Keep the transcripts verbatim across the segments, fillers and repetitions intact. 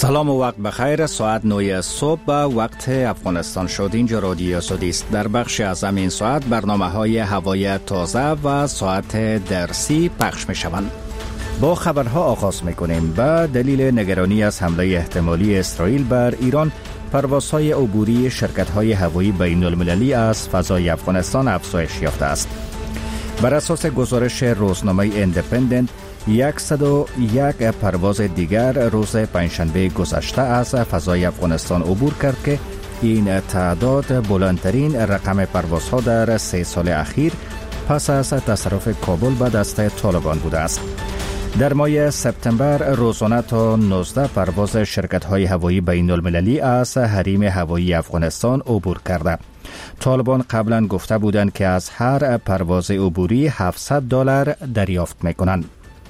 سلام و وقت بخیر. ساعت نه صبح به وقت افغانستان شد. اینجا رادیو سعودی است. در بخش از همین ساعت برنامه های هوای تازه و ساعت درسی پخش می شوند. با خبرها آغاز می کنیم. به دلیل نگرانی از حمله احتمالی اسرائیل بر ایران، پروازهای عبوری شرکت‌های هوایی بین المللی از فضای افغانستان افزایش یافته است. بر اساس گزارش روزنامه ایندیپندنت، صد و یک پرواز دیگر روز پنجشنبه گذشته از فضای افغانستان عبور کرد که این تعداد بلندترین رقم پروازها در سه سال اخیر پس از تصرف کابل به دست طالبان بوده است. در ماه سپتامبر روزانه تا نوزده پرواز شرکت‌های هوایی بین المللی از حریم هوایی افغانستان عبور کرده. طالبان قبلا گفته بودند که از هر پرواز عبوری هفتصد دلار دریافت می‌کنند.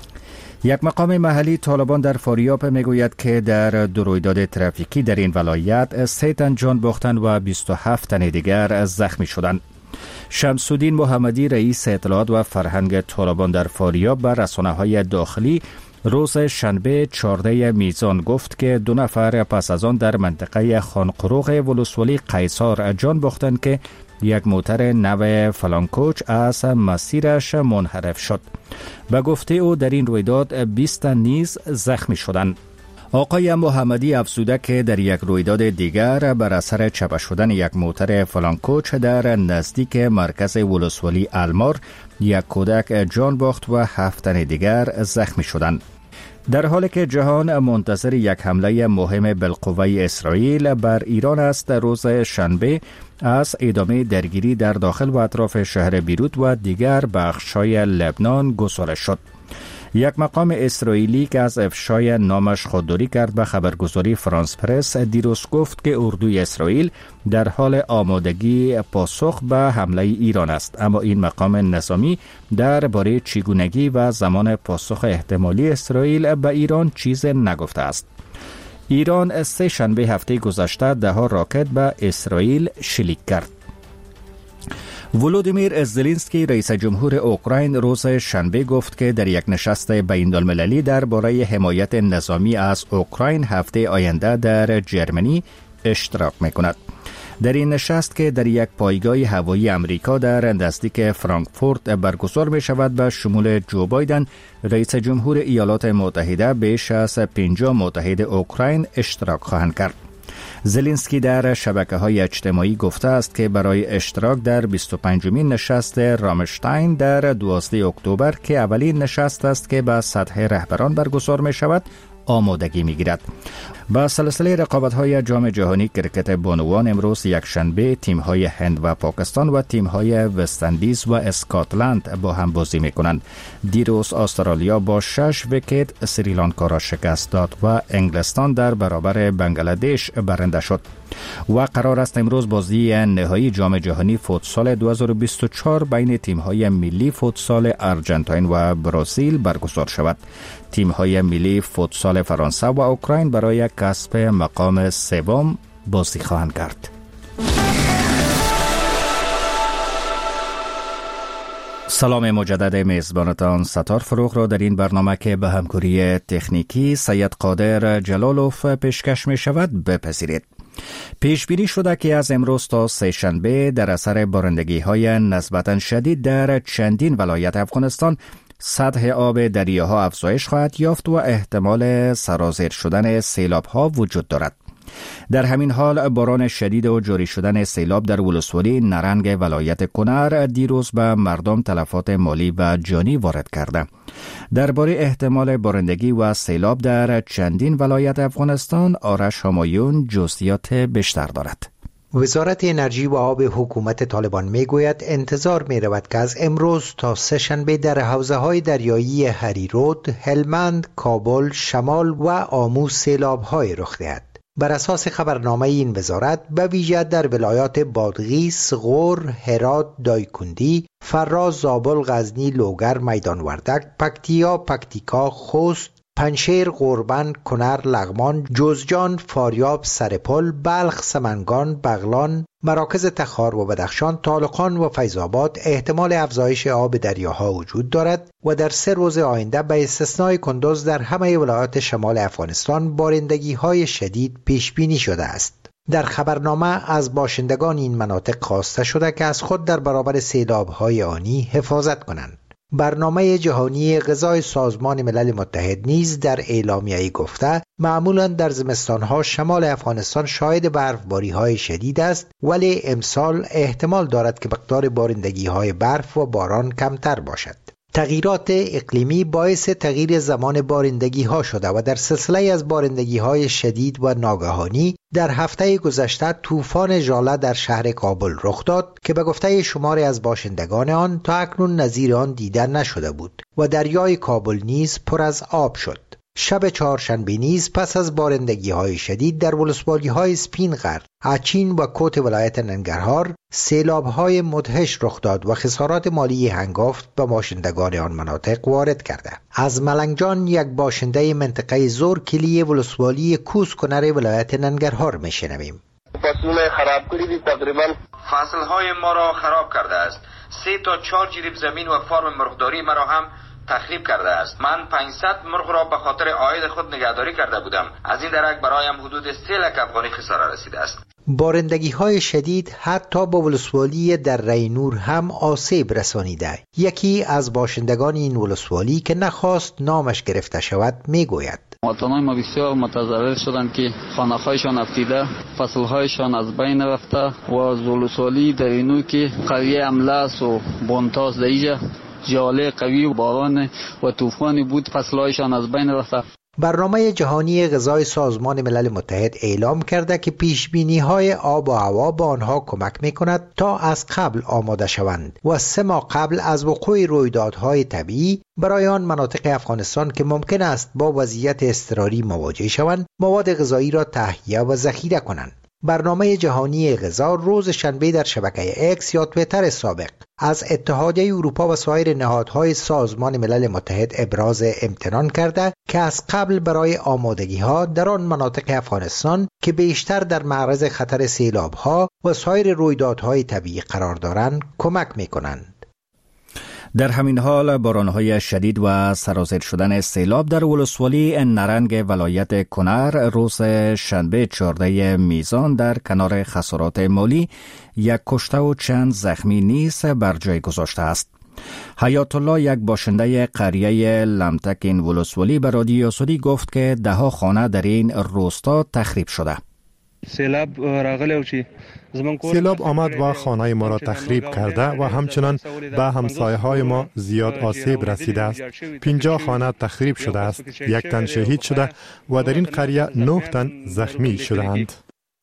یک مقام محلی طالبان در فاریاب میگوید که در دو رویداد ترافیکی در این ولایت سه تن جان باختند و بیست و هفت تن دیگر زخمی شدند. شمس‌الدین محمدی، رئیس اطلاعات و فرهنگ طالبان در فاریاب، بر رسانه‌های داخلی روز شنبه چهارده میزان گفت که دو نفر پس از آن در منطقه خانقروغ ولسوالی قیصار جان باختند که یک موتر نو فلانکوچ از مسیرش منحرف شد. به گفته او در این رویداد بیست نیز زخمی شدند. آقای محمدی افزوده که در یک رویداد دیگر بر اثر چپه شدن یک موتر فلانکوچ در نزدیک مرکز ولسوالی المار یک کودک جان باخت و هفت تن دیگر زخمی شدند. در حالی که جهان منتظر یک حمله مهم بالقوه اسرائیل بر ایران است، روز شنبه از ادامه درگیری در داخل و اطراف شهر بیروت و دیگر بخش‌های لبنان گزارش شد. یک مقام اسرائیلی که از افشای نامش خودداری کرد به خبرگزاری فرانس پرس دیروز گفت که اردوی اسرائیل در حال آمادگی پاسخ به حمله ایران است، اما این مقام نظامی درباره چگونگی و زمان پاسخ احتمالی اسرائیل به ایران چیز نگفته است. ایران سه شنبه هفته گذشته ده ها راکت به اسرائیل شلیک کرد. ولودیمیر زلنسکی، رئیس جمهور اوکراین، روز شنبه گفت که در یک نشست بین المللی درباره حمایت نظامی از اوکراین هفته آینده در جرمنی اشتراک می‌کند. در این نشست که در یک پایگاه هوایی امریکا در نزدیک فرانکفورت برگزار می شود، به شمول جو بایدن، رئیس جمهور ایالات متحده، بیش از پنجاه متحد اوکراین اشتراک خواهند کرد. زلنسکی در شبکه‌های اجتماعی گفته است که برای اشتراک در بیست و پنجمین نشست رامشتاین در دوازده اکتبر که اولین نشست است که به سطح رهبران برگزار می شود آمادگی می گیرد. با سلسله رقابت‌های جام جهانی کرکت بانوان امروز یک شنبه تیم‌های هند و پاکستان و تیم‌های وست‌اندیز و اسکاتلند با هم بازی می‌کنند. دیروز استرالیا با شش ویکت سریلانکا را شکست داد و انگلستان در برابر بنگلادش برنده شد. و قرار است امروز بازی نهایی جام جهانی فوتسال دو هزار و بیست و چهار بین تیم‌های ملی فوتسال آرژانتین و برزیل برگزار شود. تیم‌های ملی فوتسال فرانسه و اوکراین برای کسب مقام سوم بازی خواهند کرد. سلام مجدد میزبانتان ستار فروغ را در این برنامه که به همکاری تکنیکی سید قادر جلالوف پیشکش می شود بپذیرید. پیش بینی شده که از امروز تا سه شنبه در اثر بارندگی های نسبتاً شدید در چندین ولایت افغانستان سطح آب دریاها افزایش خواهد یافت و احتمال سرازیر شدن سیلاب ها وجود دارد. در همین حال باران شدید و جاری شدن سیلاب در ولسوالی نرنگ ولایت کنر دیروز به مردم تلفات مالی و جانی وارد کرده. درباره احتمال بارندگی و سیلاب در چندین ولایت افغانستان آرش همایون جزئیات بیشتر دارد. وزارت انرژی و آب حکومت طالبان میگوید انتظار می رود که از امروز تا سه شنبه در حوزه‌های دریایی هریرود، هلمند، کابل، شمال و آمو سیلاب‌های رخ دهد. بر اساس خبرنامه این وزارت به ویژه در ولایات بادغیس، غور، هرات، دایکندی، فراز، زابل، غزنی، لوگر، میدان وردک، پکتیا، پکتیکا، خوست، پنشیر، قربن، کنر، لغمان، جوزجان، فاریاب، سرپل، بلخ، سمنگان، بغلان، مراکز تخار و بدخشان، طالقان و فیض آباد احتمال افزایش آب دریاها وجود دارد و در سه روز آینده به استثنای کندوز در همه ولایات شمال افغانستان بارندگی‌های شدید پیش بینی شده است. در خبرنامه از باشندگان این مناطق خواسته شده که از خود در برابر سیلاب‌های آنی حفاظت کنند. برنامه جهانی غذای سازمان ملل متحد نیز در اعلامیه‌ای گفته معمولاً در زمستان‌ها شمال افغانستان شاهد برفباری‌های شدید است، ولی امسال احتمال دارد که مقدار بارندگی‌های برف و باران کمتر باشد. تغییرات اقلیمی باعث تغییر زمان بارندگی ها شده و در سلسله از بارندگی های شدید و ناگهانی در هفته گذشته طوفان ژاله در شهر کابل رخ داد که به گفته شماری از باشندگان آن تا اکنون نظیر آن دیده نشده بود و دریای کابل نیز پر از آب شد. شب چهارشنبه نیز پس از بارندگی های شدید در ولسوالی های سپینغر، اچین و کوت ولایت ننگرهار سیلاب های مدهش رخ داد و خسارات مالی هنگفت به باشندگان آن مناطق وارد کرده. از ملنگجان یک باشنده منطقه زور کلی ولسوالی کوس کنر ولایت ننگرهار میشنویم. فصلونه خراب کردی دی، تقریبا فصل های ما را خراب کرده است. سه تا چهار جریب زمین و فارم مرغداری مرا هم تخریب کرده است. من پانصد مرغ را به خاطر عاید خود نگهداری کرده بودم. از این درک برایم حدود سه لک افغانی خساره رسیده است. بارندگی های شدید حتی با ولسوالی در رینور هم آسیب رسانیده. یکی از باشندگان این ولسوالی که نخواست نامش گرفته شود میگوید: مواطنان ما بسیار متضرر شدند که خانه‌هایشان افتیده، فصل‌هایشان از بین رفته و از ولسوالی در اینو که قریه املاس و بونتاس دیجا جاله قوی و باران و طوفانی بود، فصل‌هایشان از بین رفته. برنامه جهانی غذای سازمان ملل متحد اعلام کرده که پیشبینی‌های آب و هوا به آنها کمک می‌کند تا از قبل آماده شوند و سه ماه قبل از وقوع رویدادهای طبیعی برای آن مناطق افغانستان که ممکن است با وضعیت اضطراری مواجه شوند، مواد غذایی را تهیه و ذخیره کنند. برنامه جهانی غذا روز شنبه در شبکه اکس یا توییتر سابق از اتحادیه اروپا و سایر نهادهای سازمان ملل متحد ابراز امتنان کرده که از قبل برای آمادگی‌ها در آن مناطق افغانستان که بیشتر در معرض خطر سیلاب‌ها و سایر رویدادهای طبیعی قرار دارند کمک می‌کنند. در همین حال بارانهای شدید و سرازیر شدن سیلاب در ولسوالی نرنگ ولایت کنر روز شنبه چهارده میزان در کنار خسارات مالی یک کشته و چند زخمی نیز بر جای گذاشته است. حیات الله، یک باشنده قریه لمتک این ولسوالی، به رادیو سودی گفت که ده ها خانه در این روستا تخریب شده. سیلاب راغلی و چی سیلاب آمد و خانه ما را تخریب کرده و همچنان به همسایه های ما زیاد آسیب رسیده است. پنجاه خانه تخریب شده است، یک تن شهید شده و در این قریه نه تن زخمی شدند.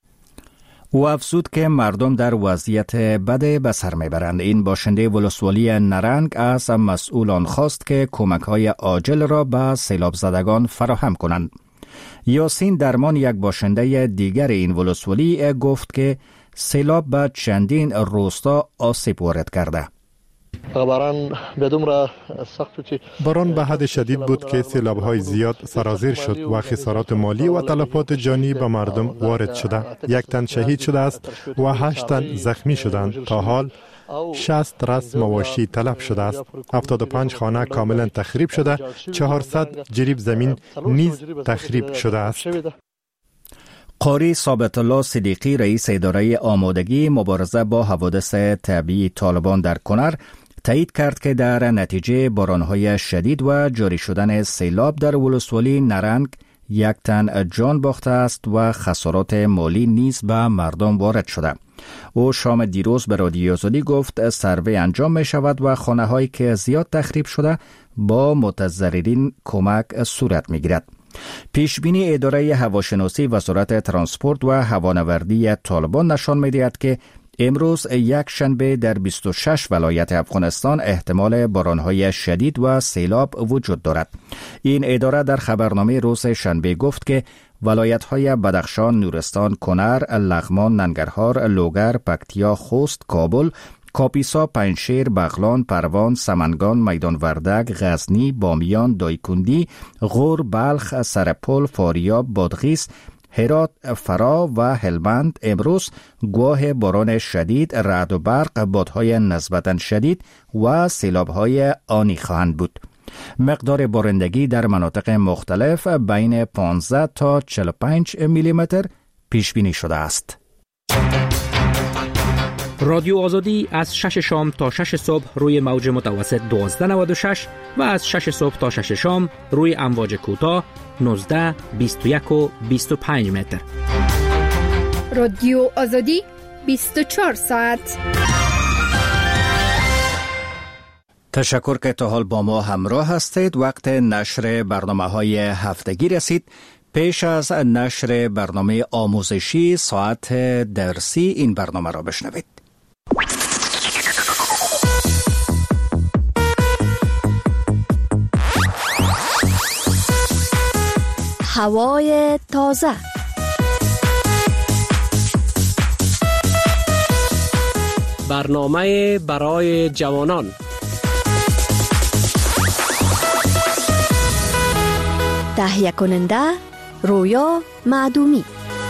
او افزود که مردم در وضعیت بد به سر میبرند. این باشنده ولسوالی نرنگ از مسئولان خواست که کمک‌های عاجل را به سیلاب زدگان فراهم کنند. یاسین درمان، یک باشنده دیگر این ولسوالی، گفت که سیلاب به چندین روستا آسیب وارد کرده. باران به حد شدید بود که سیلاب‌های زیاد سرازیر شد و خسارات مالی و تلفات جانی به مردم وارد شده. یک تن شهید شده است و هشت تن زخمی شدند. تا حال شصت رس مواشی تلف شده است. هفتاد و پنج خانه کاملا تخریب شده. چهارصد جریب زمین نیز تخریب شده است. قاری ثابت الله صدیقی، رئیس اداره آمادگی مبارزه با حوادث طبیعی طالبان در کنر، تایید کرد که در نتیجه بارانهای شدید و جاری شدن سیلاب در ولسوالی نرنگ یک تن جان باخته است و خسارات مالی نیز به مردم وارد شده. او شام دیروز به رادیو آزادی گفت سروی انجام می شود و خانه هایی که زیاد تخریب شده با متضررین کمک صورت می گیرد. پیشبینی اداره هواشناسی وزارت ترانسپورت و هوانوردی طالبان نشان می دهد که امروز یک شنبه در بیست و شش ولایت افغانستان احتمال بارانهای شدید و سیلاب وجود دارد. این اداره در خبرنامه روز شنبه گفت که ولایت‌های بدخشان، نورستان، کنر، لغمان، ننگرهار، لوگر، پکتیا، خوست، کابل، کاپیسا، پنجشیر، بغلان، پروان، سمنگان، میدان وردک، غزنی، بامیان، دایکندی، غور، بلخ، سرپل، فاریاب، بادغیس، هرات، فرا و هلمند امروز گواه باران شدید، رعد و برق، بادهای نسبتاً شدید و سیلاب‌های آنی خواهند بود. مقدار بارندگی در مناطق مختلف بین پانزده تا چهل و پنج میلی متر پیش بینی شده است. رادیو آزادی از شش شام تا شش صبح روی موج متوسط دوازده نود و شش و از شش صبح تا شش شام روی امواج کوتاه نوزده، بیست و یک و بیست و پنج متر. رادیو آزادی بیست و چهار ساعت. تشکر که تا حال با ما همراه هستید. وقت نشر برنامه‌های هفتگی رسید. پیش از نشر برنامه آموزشی ساعت درسی این برنامه را بشنوید. هوای تازه. برنامه برای جوانان. تهیه کننده رویا معدومی.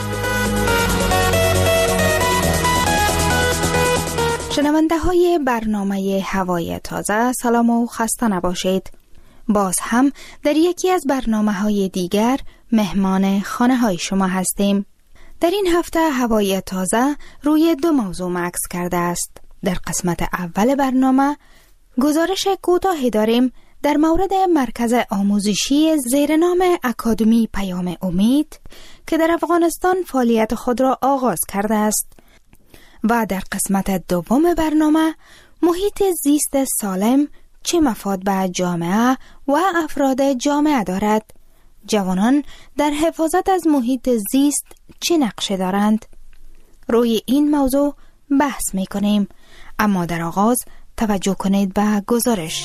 شنونده های برنامه هوای تازه، سلام و خسته نباشید. باز هم در یکی از برنامه های دیگر مهمان خانه های شما هستیم. در این هفته هوای تازه روی دو موضوع مکس کرده است. در قسمت اول برنامه گزارش کوتاهی داریم در مورد مرکز آموزشی زیر نام اکادمی پیام امید که در افغانستان فعالیت خود را آغاز کرده است. و در قسمت دوم برنامه محیط زیست سالم چه مفاد به جامعه و افراد جامعه دارد؟ جوانان در حفاظت از محیط زیست چه نقشه دارند؟ روی این موضوع بحث می کنیم، اما در آغاز توجه کنید به گزارش.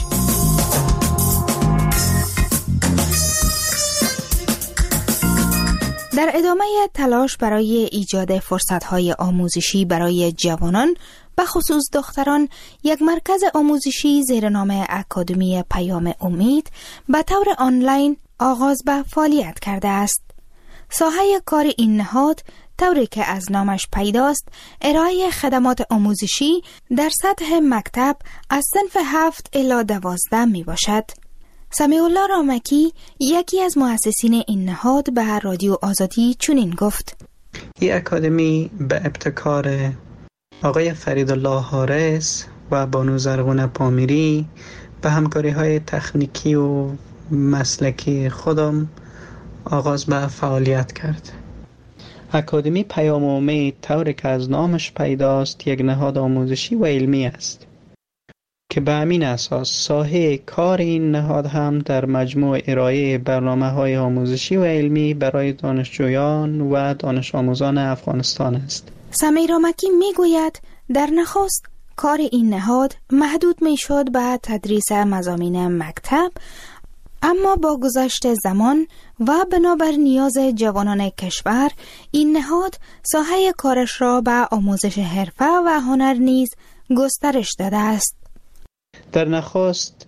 در ادامه تلاش برای ایجاد فرصت‌های آموزشی برای جوانان به خصوص دختران، یک مرکز آموزشی زیر نام اکادمی پیام امید به طور آنلاین آغاز به فعالیت کرده است. ساحه کار این نهاد طوری که از نامش پیداست ارائه خدمات آموزشی در سطح مکتب از صنف هفت الی دوازده می باشد. سمیع الله رامکی یکی از مؤسسین این نهاد به رادیو آزادی چنین گفت: این اکادمی به ابتکار آقای فریدالله حارس و بانو زرغون پامیری به همکاری های تکنیکی و مسلکی خودم آغاز به فعالیت کرد. اکادمی پیام امید طوری که از نامش پیداست یک نهاد آموزشی و علمی است که به همین اساس ساحه کار این نهاد هم در مجموع ارائه برنامه‌های آموزشی و علمی برای دانشجویان و دانش آموزان افغانستان است. سمیع رامکی میگوید در نخست کار این نهاد محدود میشد به تدریس مضامین مکتب، اما با گذشت زمان و بنابر نیاز جوانان کشور این نهاد ساحه کارش را به آموزش حرفه و هنر نیز گسترش داده است. در نخست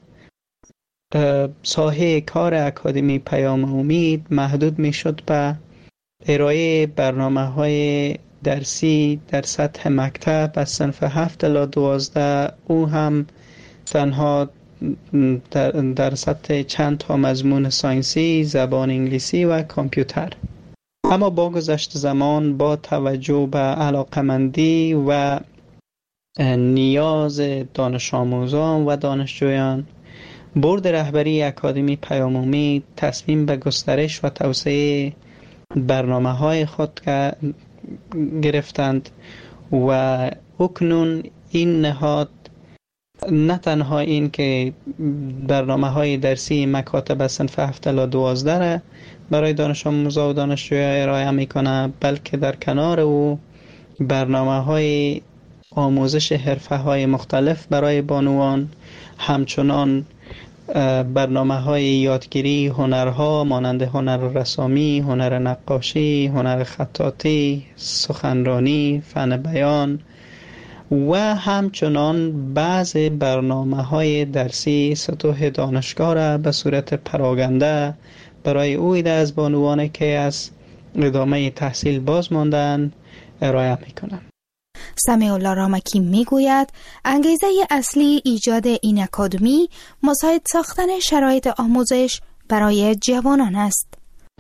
ساحه کار اکادمی پیام امید محدود می شد به ارائه برنامه‌های درسی در سطح مکتب از صنف هفت الی دوازده، او هم تنها در, در سطح چند تا مضمون ساینسی، زبان انگلیسی و کامپیوتر. اما با گذشت زمان با توجه به علاقمندی و نیاز دانش آموزان و دانشجویان، بورد رهبری اکادمی پیام امید تصمیم به گسترش و توسعه برنامه‌های خود گرفتند و اکنون این نهاد نه تنها این که برنامه‌های درسی مکاتب صنف هفت الی دوازده را برای دانش آموزان و دانشجویان ارائه می‌کند، بلکه در کنار او برنامه‌های آموزش حرفه‌های مختلف برای بانوان، همچنان برنامه‌های یادگیری هنرها مانند هنر رسامی، هنر نقاشی، هنر خطاطی، سخنرانی، فن بیان و همچنان بعض برنامه‌های درسی سطوح دانشگاه را به صورت پراگنده برای او ایده از بانوانی که از ادامه تحصیل باز ماندن ارائه میکنن. سمیع الله رامکی میگوید انگیزه اصلی ایجاد این اکادمی مساعد ساختن شرایط آموزش برای جوانان است.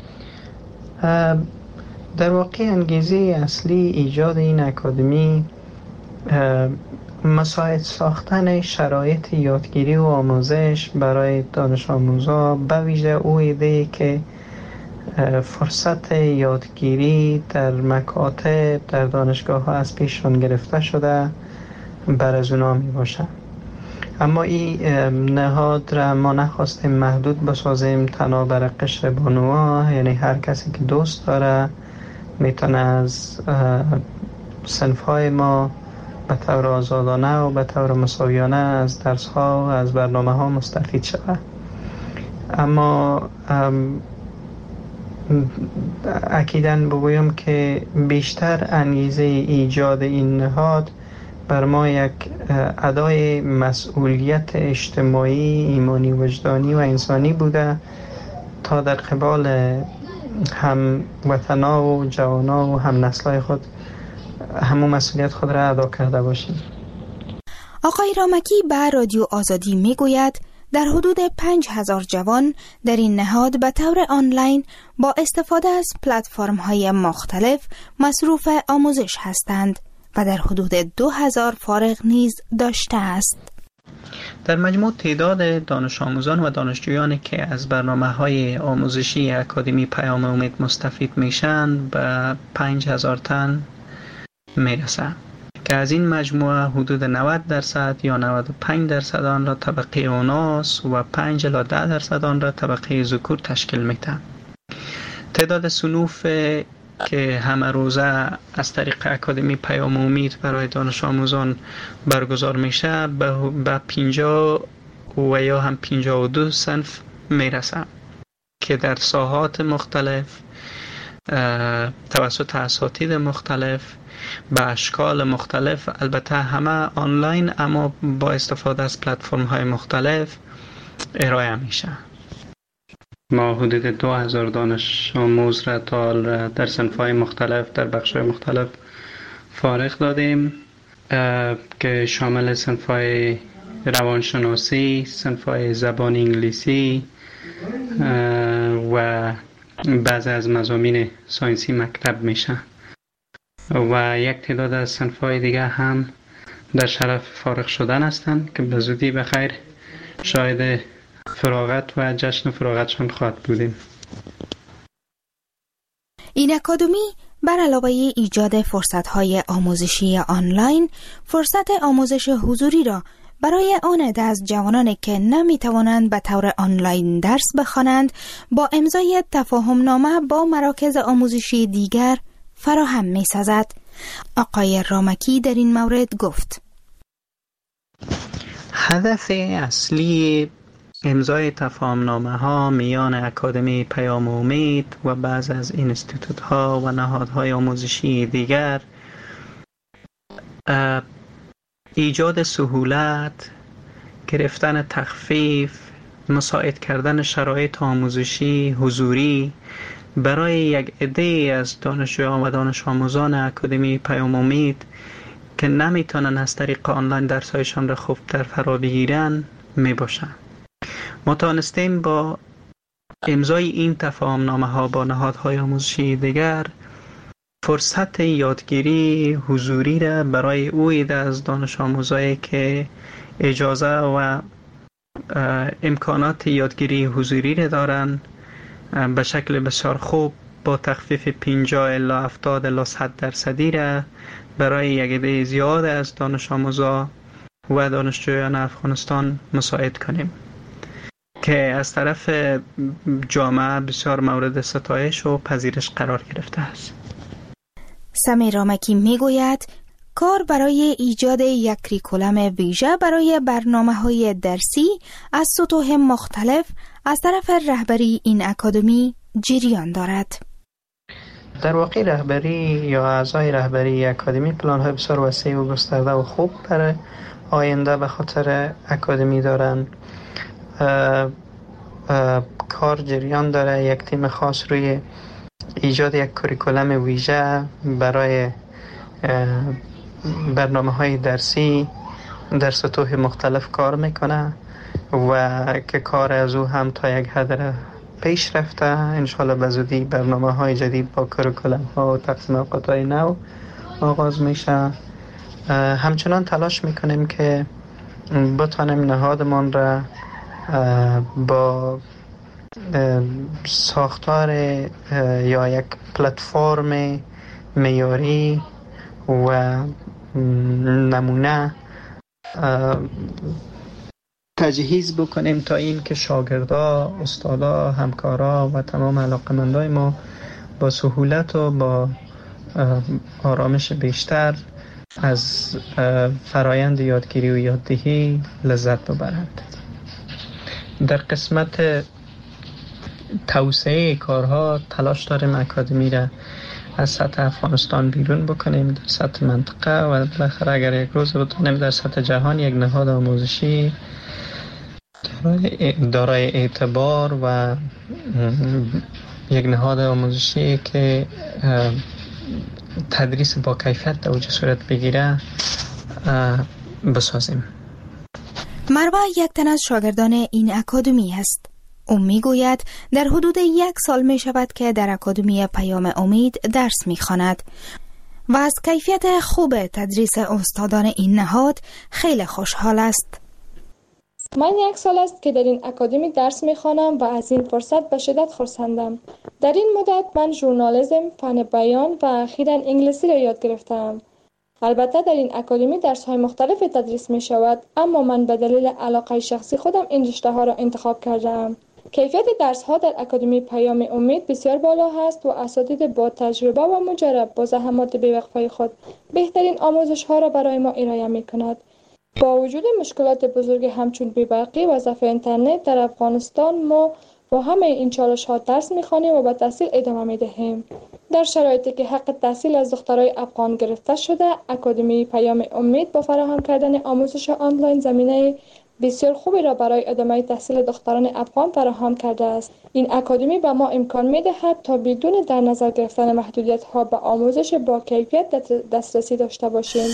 در واقع انگیزه اصلی ایجاد این اکادمی مساعد ساختن شرایط یادگیری و آموزش برای دانش آموزان، به ویژه او ایده که فرصت یادگیری در مکاتب در دانشگاه ها از پیششان گرفته شده بر از اونا می باشه. اما این نهاد را ما نخواستیم محدود بسازیم تنها بر قشر بانوها، یعنی هر کسی که دوست داره میتونه از صنفهای ما به طور آزادانه و به طور مساویانه از درس ها و از برنامه ها مستفید شود. اما اکیداً بگویم که بیشتر انگیزه ایجاد این نهاد بر ما یک ادای مسئولیت اجتماعی، ایمانی، وجدانی و انسانی بوده تا در قبال هم وطنا و جوانا و هم نسلای خود همون مسئولیت خود را ادا کرده باشیم. آقای رامکی به رادیو آزادی میگوید در حدود پنج هزار جوان در این نهاد به طور آنلاین با استفاده از پلتفرم‌های مختلف مصروف آموزش هستند و در حدود دو هزار فارغ نیز داشته است. در مجموع تعداد دانش آموزان و دانشجویانی که از برنامه‌های آموزشی اکادمی پیام امید مستفید میشن به پنج هزار تن میرسه که از این مجموعه حدود نود درصد یا نود و پنج درصد آن را طبقه اوناس و پنج الی ده درصد آن را طبقه ذکور تشکیل میدن. تعداد صنوف که همه روزه از طریق اکادمی پیام امید برای دانش آموزان برگزار میشه به پنجاه و یا هم پنجاه و دو صنف میرسه که در ساحات مختلف توسط اساتید مختلف به اشکال مختلف، البته همه آنلاین اما با استفاده از پلتفرم های مختلف ارائه میشه. ما حدود دو هزار دانش آموز را تا در صنف‌های مختلف در بخش‌های مختلف فارغ دادیم که شامل صنف‌های روانشناسی، صنف‌های زبان انگلیسی و بعضی از مضامین ساینسی مکتب میشه و یک تعداد از صنف‌های دیگه هم در شرف فارغ شدن هستند که به زودی بخیر شاهد فراغت و جشن فراغتشان خواهد بودیم. این اکادمی بر علاوه ایجاد فرصت‌های آموزشی آنلاین، فرصت آموزش حضوری را برای آن عده از جوانانی که نمی‌توانند به طور آنلاین درس بخوانند با امضای تفاهم‌نامه با مراکز آموزشی دیگر فراهم می‌سازد. آقای رامکی در این مورد گفت: هدف اصلی امضای تفاهم‌نامه ها میان اکادمی پیام امید و بعض از اینستیتوت ها و نهادهای آموزشی دیگر ایجاد سهولت، گرفتن تخفیف، مساعد کردن شرایط آموزشی حضوری برای یک عده از دانشجویان و دانش آموزان اکادمی پیام امید که نمیتونن از طریق آنلاین درسایشان را خوب در فرا بگیرن می باشن. ما توانستیم با امضای این تفاهم‌نامه ها با نهادهای آموزشی دیگر فرصت یادگیری حضوری را برای او عده از دانش آموزایی که اجازه و امکانات یادگیری حضوری را دارن به شکل بسیار خوب با تخفیف پنجاه الی هفتاد الی صد درصدی را برای یک عده زیاد از دانش آموزا و دانشجویان افغانستان مساعد کنیم که از طرف جامعه بسیار مورد ستایش و پذیرش قرار گرفته است. سمیع رامکی میگوید کار برای ایجاد یک کریکولم ویژه برای برنامه‌های درسی از سطوح مختلف از طرف رهبری این اکادمی جریان دارد. در واقع رهبری یا اعضای رهبری اکادمی پلان‌های بسیار وسیع و گسترده و خوب برای آینده به خاطر اکادمی دارن. اه اه کار جریان داره. یک تیم خاص روی ایجاد یک کوریکولم ویژه برای برنامه های درسی در سطوح مختلف کار میکنه و که کار از او هم تا یک حد پیش رفته. انشالله به زودی برنامه های جدید با کوریکولم ها و تقسیم اوقات های نو آغاز میشه. همچنان تلاش میکنیم که بتانیم نهادمان را با ساختار یا یک پلتفرم معیاری و نمونه تجهیز بکنیم تا این که شاگردا، استادا، همکارا و تمام علاقمندای ما با سهولت و با آرامش بیشتر از فرایند یادگیری و یاددهی لذت ببرند. در قسمت توسعه کارها تلاش داریم اکادمی را از سطح افغانستان بیرون بکنیم در سطح منطقه و بالاخره اگر یک روز بتونیم در سطح جهان یک نهاد آموزشی دارای اعتبار و یک نهاد آموزشی که تدریس با کیفیت در اوج صورت بگیره بسازیم. مروه یک تن از شاگردان این اکادمی است. او می گوید در حدود یک سال می شود که در اکادمی پیام امید درس می خواند و از کیفیت خوب تدریس استادان این نهاد خیلی خوشحال است. من یک سال است که در این اکادمی درس می خوانم و از این فرصت به شدت خرسندم. در این مدت من ژورنالیسم، فن بیان و اخیراً انگلیسی را یاد گرفتم. البته در این اکادمی درس های مختلف تدریس می شود، اما من به دلیل علاقه شخصی خودم این رشته ها را انتخاب کردم. کیفیت درس ها در اکادمی پیام امید بسیار بالا هست و اساتید با تجربه و مجرب با زحمات بی‌وقفه خود بهترین آموزش ها را برای ما ارائه می کند. با وجود مشکلات بزرگ همچون بی‌برقی و ضعف اینترنت در افغانستان، ما با همه این چالش ها درس می خوانیم و به تحصیل ادامه می دهیم. در شرایطی که حق تحصیل از دخترای افغان گرفته شده، اکادمی پیام امید با فراهم کردن آموزش آنلاین زمینه بسیار خوبی را برای ادامه تحصیل دختران افغان فراهم کرده است. این اکادمی به ما امکان می دهد تا بدون در نظر گرفتن محدودیت ها به آموزش با کیفیت دسترسی داشته باشیم.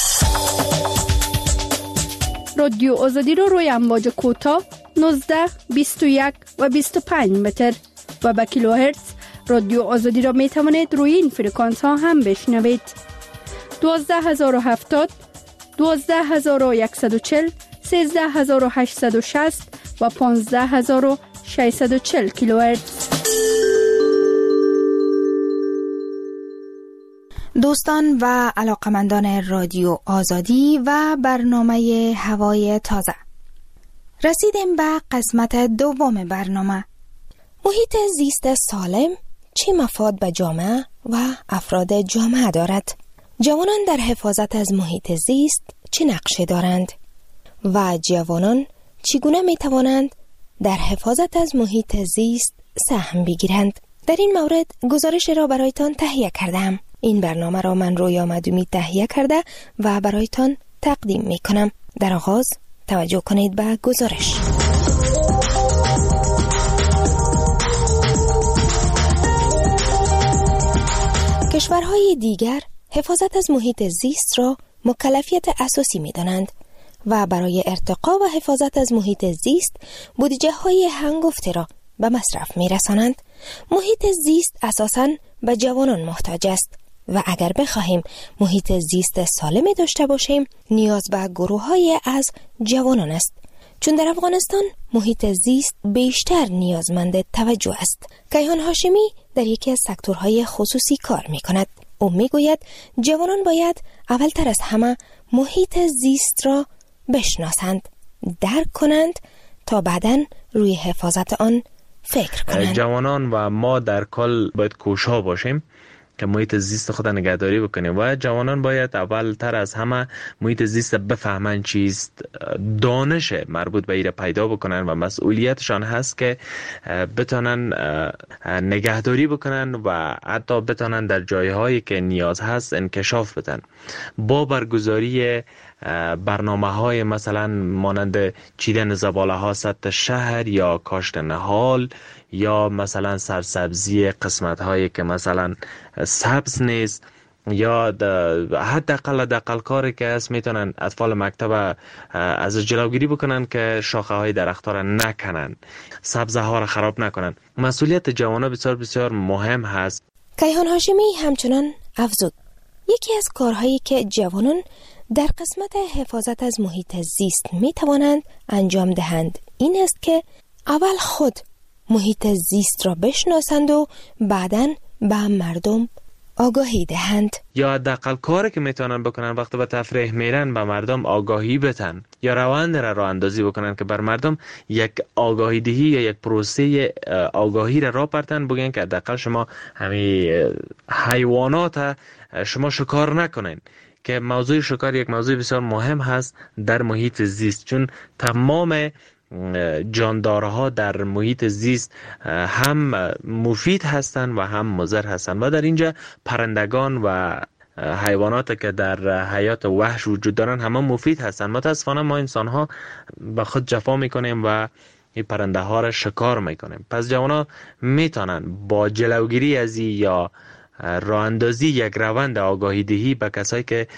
رادیو آزادی رو روی امواج کوتاه نوزده، بیست و یک و بیست و پنج متر و به کیلوهرتز رادیو آزادی را می توانید روی این فرکانس ها هم بشنوید. دوازده هزار و هفتاد، دوازده هزار و صد و چهل، سیزده هزار و هشتصد و شصت و پانزده هزار و ششصد و چهل کیلوهرتز. دوستان و علاقمندان رادیو آزادی و برنامه هوای تازه، رسیدیم به قسمت دوم برنامه. محیط زیست سالم چه مفاد به جامعه و افراد جامعه دارد؟ جوانان در حفاظت از محیط زیست چه نقشه دارند؟ و جوانان چگونه می توانند در حفاظت از محیط زیست سهم بگیرند؟ در این مورد گزارش را برایتان تهیه کردم. این برنامه را من رویا مدومی تهیه کرده و برایتان تقدیم می کنم. در آغاز توجه کنید به گزارش. کشورهای دیگر حفاظت از محیط زیست را مکلفیت اساسی می دانند و برای ارتقا و حفاظت از محیط زیست بودجه های هنگفته را به مصرف می رسانند. محیط زیست اساساً به جوانان محتاج است و اگر بخواهیم محیط زیست سالمی داشته باشیم نیاز به گروه های از جوانان است، چون در افغانستان محیط زیست بیشتر نیازمند توجه است. کیهان هاشمی در یکی از سکتورهای خصوصی کار می کند. او می گوید جوانان باید اولتر از همه محیط زیست را بشناسند، درک کنند تا بعداً روی حفاظت آن فکر کنند. جوانان و ما در کل باید کوشا باشیم که محیط زیست خود نگهداری بکنیم و جوانان باید اولتر از همه محیط زیست بفهمن چیست، دانش مربوط به ایره پیدا بکنن و مسئولیتشان هست که بتونن نگهداری بکنن و حتی بتونن در جایهایی که نیاز هست انکشاف بدن. با برگزاری برنامه های مثلا مانند چیدن زباله ها سطح شهر یا کاشت نهال یا مثلا سرسبزی قسمت هایی که مثلا سبز نیست یا حداقل حداقل کاری که است میتونن اطفال مکتب از جلوگیری بکنن که شاخه های درخت ها را نکنن، سبزه ها را خراب نکنن. مسئولیت جوانان بسیار بسیار مهم هست. کیهان هاشمی همچنان افزود یکی از کارهایی که جوانان در قسمت حفاظت از محیط زیست می توانند انجام دهند این است که اول خود محیط زیست را بشناسند و بعداً به مردم آگاهی دهند. یا حداقل کاری که میتونن بکنن وقتی به تفریح میرن به مردم آگاهی بدن یا روند را راه اندازی بکنن که بر مردم یک آگاهی دهی یا یک پروسه آگاهی را راه برتن، بگن که حداقل شما همین حیوانات شما شکار نکنین، که موضوع شکار یک موضوع بسیار مهم هست در محیط زیست، چون تمام جاندارها در محیط زیست هم مفید هستند و هم مضر هستند و در اینجا پرندگان و حیوانات که در حیات وحش وجود دارن همه مفید هستند. متاسفانه ما انسان ها به خود جفا میکنیم و این پرنده ها را شکار میکنیم. پس جوانا میتونن با جلوگیری از یا راه اندازی یک روند آگاهی دهی به کسایی که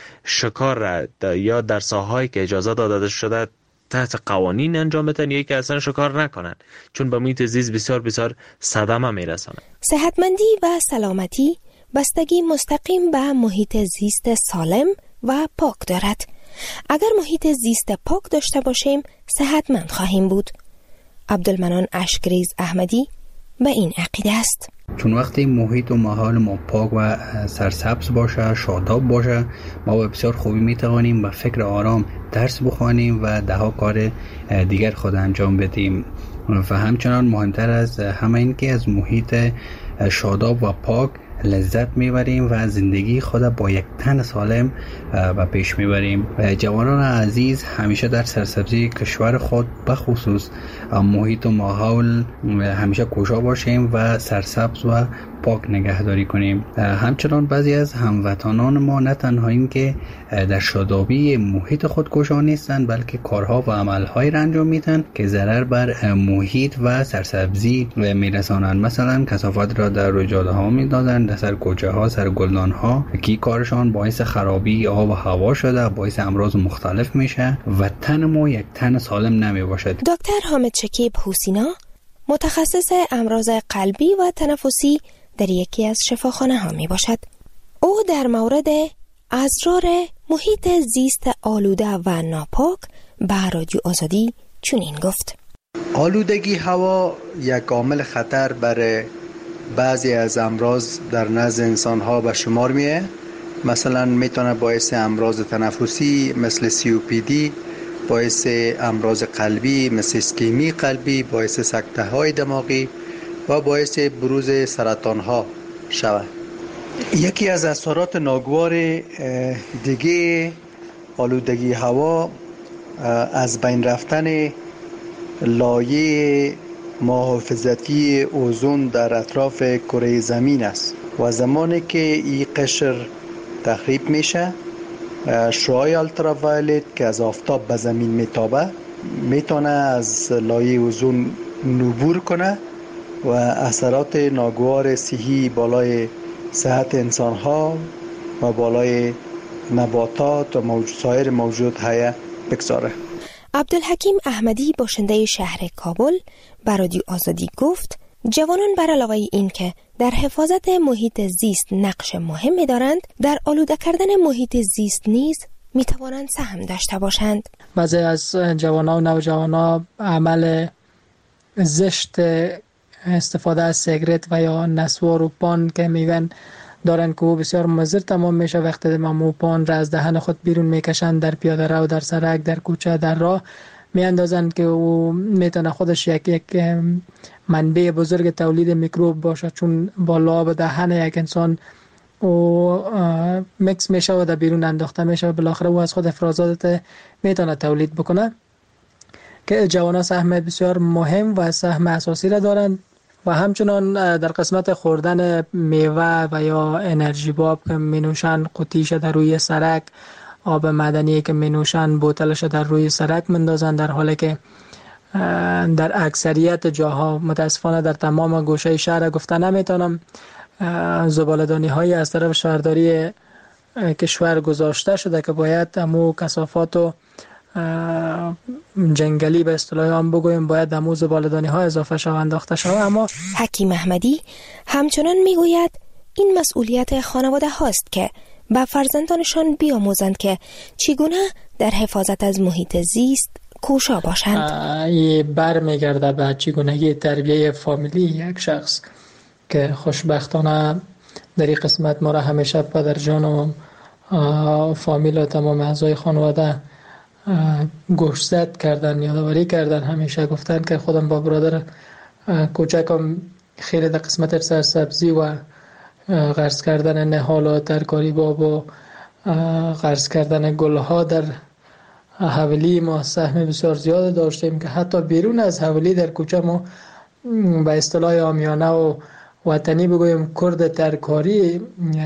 شکار را یا در ساحه‌ای که اجازه داده شده تحت قوانین انجام بدن یا که اصلا شکار نکنن، چون به محیط زیست بسیار بسیار صدمه میرسانه. صحتمندی و سلامتی بستگی مستقیم به محیط زیست سالم و پاک دارد. اگر محیط زیست پاک داشته باشیم صحتمند خواهیم بود. عبدالمنان اشکریز احمدی به این عقیده است. چون وقتی محیط و ماحول ما پاک و سرسبز باشه، شاداب باشه، ما با بسیار خوبی میتوانیم با فکر آرام درس بخوانیم و ده ها کار دیگر خود انجام بدیم. و همچنان مهمتر از همه این که از محیط شاداب و پاک لذت میبریم و زندگی خود با یک تن سالم و پیش میبریم. جوانان عزیز همیشه در سرسبزی کشور خود بخصوص محیط و ماحول همیشه کوشا باشیم و سرسبز و پاک نگهداری کنیم. همچنان بعضی از هموطنان ما نه تنها این که در شادابی محیط خود کوشا نیستند بلکه کارها و عملهای را انجام میدن که ضرر بر محیط و سرسبزی میرسانند. مثلا کثافات را در جاده ها میدادن، در سر کوچه ها، سر گلدان ها، که کارشان باعث خرابی آب و هوا شده، باعث امراض مختلف میشه و تن ما یک تن سالم نمی باشد. دکتر حامد شکیب حسینا متخصص امراض قلبی و تنفسی در یکی از شفاخانه ها می باشد. او در مورد اسرار محیط زیست آلوده و ناپاک به رادیو آزادی چنین گفت: آلودگی هوا یک عامل خطر برای بعضی از امراض در نزد انسان ها به شمار میه. مثلا میتونه باعث امراض تنفسی مثل سی او پی دی، باعث امراض قلبی مثل اسکیمی قلبی، باعث سکته های دماغی و باعث بروز سرطان ها شود. یکی از اثرات ناگوار دیگه آلودگی هوا از بین رفتن لایه محافظتی اوزون در اطراف کره زمین است و زمانی که این قشر تخریب میشه، شعاع التراوایلت که از آفتاب به زمین میتابه میتونه از لایه اوزون نبور کنه و اثرات ناگوار صحی بالای صحت انسان ها و بالای نباتات و موجود سایر موجود های بگذاره. عبدالحکیم احمدی باشنده شهر کابل به رادیو آزادی گفت جوانان بر علاوه این که در حفاظت محیط زیست نقش مهمی دارند، در آلوده کردن محیط زیست نیز می توانند سهم داشته باشند. بعضی از جوانان و نوجوانان عمل زشت استفاده از سیگرت و یا نسوار و پان که میگن دارن که بسیار مضر تمام میشه وقتی مو پان را از دهن خود بیرون میکشن، در پیاده رو، در سرک، در کوچه، در راه میاندازن که او میتونه خودش یک یک منبع بزرگ تولید میکروب باشه، چون با لعاب دهن یک انسان او مکس میشه و در بیرون انداخته میشه و بالاخره او از خود افرازات میتونه تولید بکنه. که جوانان سهم بسیار مهم و سهم اساسی را دارند و همچنان در قسمت خوردن میوه و یا انرژی باب که می نوشن قطیش در روی سرک آب معدنی که می نوشن بوتلش در روی سرک مندازن، در حالی که در اکثریت جاها متاسفانه در تمام گوشه شهر گفته نمیتونم زباله‌دانی هایی از طرف شهرداری کشور گذاشته شده که باید امو کثافات و جنگلی به اصطلاح هم بگویم باید امو زباله‌دانی ها اضافه شود انداخته شود. اما حکیم احمدی همچنان میگوید این مسئولیت خانواده هاست که به فرزندانشان بیاموزند که چگونه در حفاظت از محیط زیست کوشا باشند. این بر میگرده به چگونگی تربیه فامیلی یک شخص که خوشبختانه در این قسمت ما را همیشه پدر جان و فامیل و تمام اعضای خانواده گوشزد کردن، یادآوری کردن، همیشه گفتن که خودم با برادر کوچکم خیلی در قسمت سرسبزی و غرس کردن نهال و ترکاری باب و غرس کردن گلها در حولی ما سهم بسیار زیاد داشتیم که حتی بیرون از حولی در کوچه ما به اصطلاح عامیانه و وطنی بگویم کرد ترکاری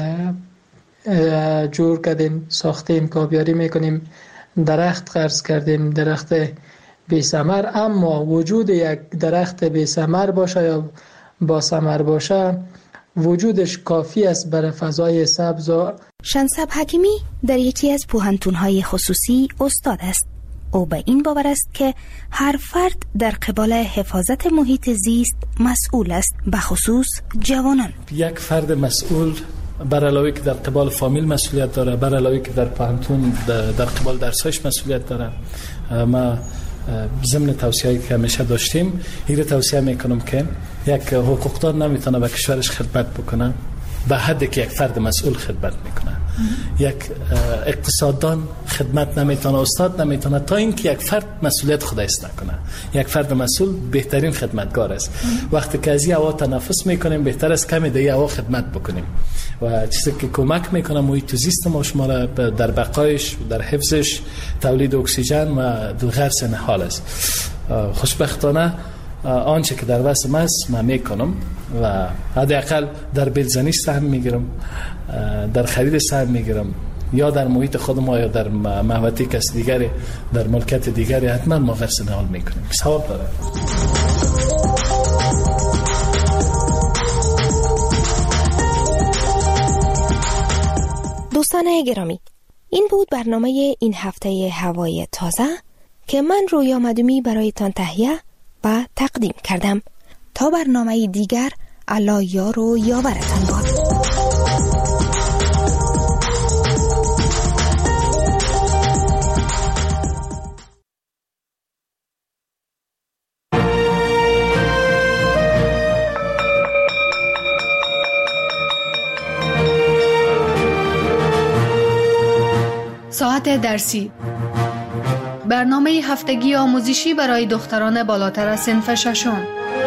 جور کردیم، ساختیم، کابیاری میکنیم، درخت غرس کردیم، درخت بی ثمر. اما وجود یک درخت بی ثمر باشه یا با ثمر باشه وجودش کافی است برای فضای سبز. شنسب حکیمی در یکی از پوهنتون‌های خصوصی استاد است. او به این باور است که هر فرد در قبال حفاظت محیط زیست مسئول است، به خصوص جوانان. یک فرد مسئول بر علاوه که در قبال فامیل مسئولیت داره، بر علاوه که در پوهنتون در قبال درسایش مسئولیت داره. ما ضمن توصیه‌ای که همیشه داشتیم این رو توصیه میکنم که یک حقوقدار نمیتونه به کشورش خدمت بکنه به حدی که یک فرد مسئول خدمت میکنه. یک اقتصاددان خدمت نمیتونه، استاد نمیتونه تا اینکه یک فرد مسئولیت خودش نکنه. یک فرد مسئول بهترین خدمتگار است. وقتی که از این هوا تنفس میکنیم بهتر است کمی دیگه هوا خدمت بکنیم و چیزی که کمک میکنه محیط زیست ما شما را در بقایش، در حفظش، تولید اکسیژن و غرس نهال است. خوشبختانه آنچه که در وسط است من میکنم و حداقل در بیلزنیش سهم میگیرم، در خرید سهم میگیرم، یا در محیط خودم یا در محوطه کس دیگری، در ملکت دیگری حتما ما غرس نهال میکنیم. ثواب داره. دوستان گرامی، این بود برنامه این هفته هوای تازه که من رویا مدومی برایتان تهیه و تقدیم کردم. تا برنامه دیگر، الله یار و یاورتان باد. ساعت درسی، برنامه هفتگی آموزشی برای دختران بالاتر از صنف ششم.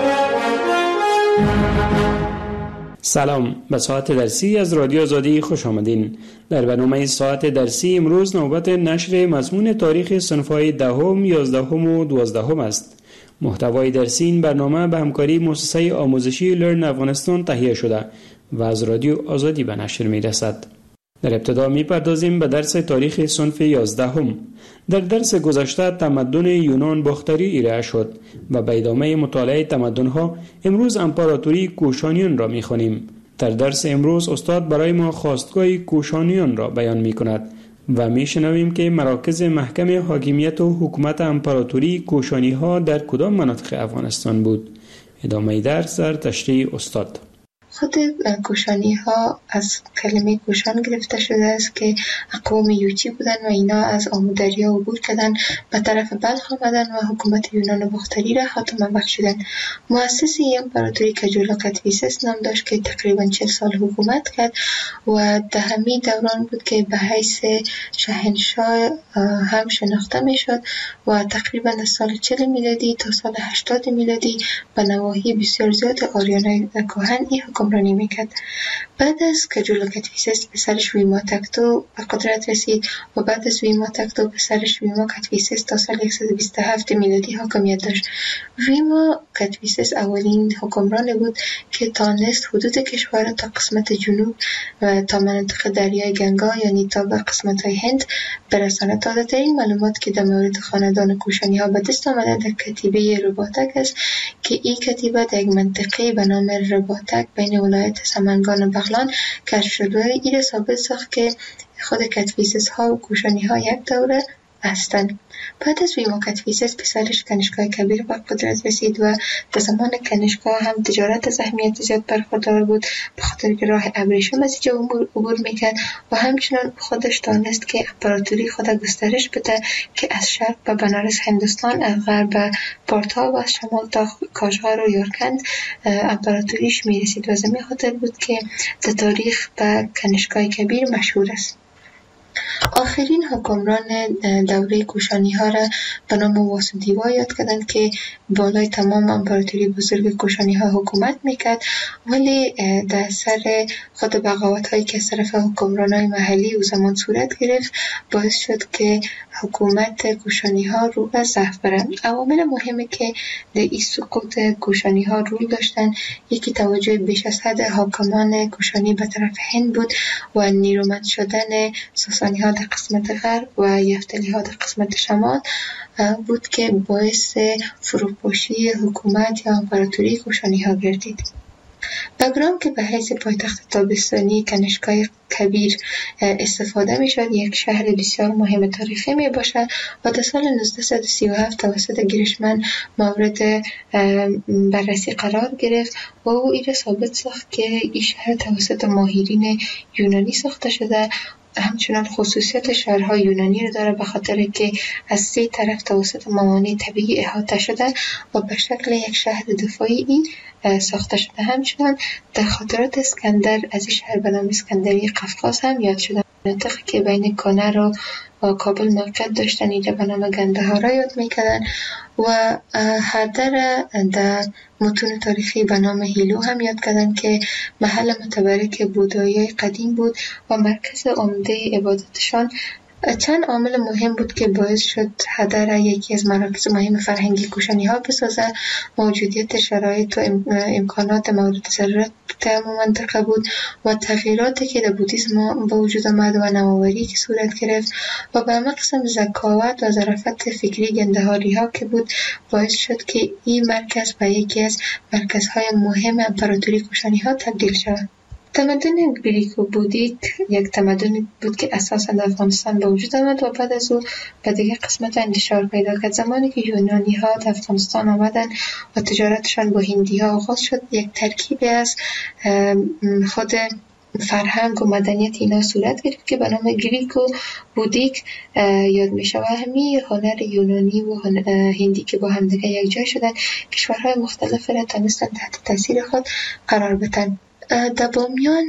سلام، به ساعت درسی از رادیو آزادی خوش آمدین. در برنامه ساعت درسی امروز نوبت نشر مضمون تاریخ صنف‌های دهم، یازدهم و دوازدهم است. محتوای درسی این برنامه به همکاری مؤسسه آموزشی لرن افغانستان تهیه شده و از رادیو آزادی به نشر می رسد. در ابتدا می پردازیم به درس تاریخ صنف یازدهم. در درس گذشته تمدن یونان باختری ارائه شد و به ادامه مطالعه تمدن‌ها امروز امپراتوری کوشانیان را می خوانیم. در درس امروز استاد برای ما خواستگاه کوشانیان را بیان می کند و می شنویم که مراکز محکم حاکمیت و حکومت امپراتوری کوشانی ها در کدام مناطق افغانستان بود. ادامه درس در تشریح استاد. خود کوشانی ها از کلمه کوشان گرفته شده است که اقوام یوچی بودن و اینا از آمودریا عبور کردن به طرف بلخ آمدن و حکومت یونان باختری را خاتمه بخشیدن. مؤسس این امپراتوری کجولا قطویسس نام داشت که تقریبا چهل سال حکومت کرد و در همین دوران بود که به حیث شاهنشاه هم شناخته می شد و تقریبا از سال چهل میلادی تا سال هشتاد میلادی به نواحی بسیار زیاد آریانای کهن این حکومت حکمرانی میکرد. بعد از که جولو کتویسس پسرش ویما تکتو به قدرت رسید و بعد از ویما تکتو پسرش ویما کتویسس تا سال صد و بیست و هفت میلادی حاکمیت داشت. ویما کتویسس اولین حکمران بود که تانست حدود کشور تا قسمت جنوب و تا مناطق دریای گنگا یعنی تا به قسمت های هند برساند. تازه ترین معلومات که در مورد خاندان کوشانی ها به دست آمده در کتیبه رباطک است که این کتیبه در یک منطقه به نام رباطک بین ولایت سمنگان و بغلان کشف شد و این ثابت ساخت که خود کتویسس ها و کوشانی ها یک دوره هستند. بعد از ویما کتویسس پسرش کنشگاه کبیر به قدرت رسید و در زمان کنشگاه هم تجارت از اهمیت زیاد برخوردار بود به خاطر که راه ابریشم از اینجا عبور میکرد و همچنان خودش دانست که امپراتوری خود گسترش بده که از شرق به بنارس هندوستان، از غرب به پارتا و از شمال تا کاشغر و یارکند امپراتوریش میرسید و زمین خاطر بود که در تاریخ به کنشگاه کبیر مشهور است. آخرین حکمران دوره کوشانی ها را به نام واسودیوا یاد کردند که بالای تمام امپراتوری بزرگ کوشانی ها حکومت میکرد، ولی در سر خود بغاوت هایی که از طرف حکمران های محلی او زمان صورت گرفت باعث شد که حکومت کوشانی ها رو به ضعف برند. عوامل مهمی که در این سقوط کوشانی ها رول داشتن یکی توجه بیش از حد حاکمان کوشانی به طرف هند بود و نیرومند شدن ساسانی ها در قسمت غرب و یفتلی ها در قسمت شمال بود که باعث فروپاشی حکومت یا امپراتوری کوشانی ها گردید. بگرام که به حیث پایتخت تابستانی کنشگاه کبیر استفاده می شد یک شهر بسیار مهم تاریخی می باشد و در سال نوزده سی و هفت توسط گیرشمن مورد بررسی قرار گرفت و او این ثابت ساخت که این شهر توسط ماهرین یونانی ساخته شده. همچنان خصوصیت شهرهای یونانی رو داره به خاطر که از سه طرف توسط موانع طبیعی احاطه شده و به شکل یک شهر دفاعی این ساخته شده. همچنان در خاطرات اسکندر از این شهر به نام اسکندری قفقاز هم یاد شده. مناطقی که بین کانر و کابل موقعیت داشتن اینجا به نام گندهارا یاد میکردن و هردر در متون تاریخی به نام هیلو هم یاد کردن که محل متبرک بودایی قدیم بود و مرکز عمده عبادتشان. چند عامل مهم بود که باعث شد هدر یکی از مراکز مهم فرهنگی کوشانی ها بسازه. موجودیت شرایط و امکانات مورد ضرورت تمام منطقه بود و تغییراتی که در بودیسم به وجود آمد و نوآوری که صورت گرفت و به همه قسم ذکاوت و ظرافت فکری گندهاری ها که بود باعث شد که این مرکز به یکی از مرکزهای مهم امپراتوری کوشانی ها تبدیل شود. تمدن گریک و بودیک یک تمدن بود که اساساً در افغانستان به وجود آمد و بعد از او به دیگر قسمت انتشار پیدا کرد. زمانی که یونانی ها در افغانستان آمدن و تجارتشان با هندی ها آغاز شد یک ترکیبی از خود فرهنگ و مدنیت اینا صورت گرفت که به نام گریک و بودیک یاد می شود. همین هنر یونانی و هندی که با هم دیگر یک جای شدن کشورهای مختلف را تونستن تحت تاثیر خود قرار بدن. در بامیان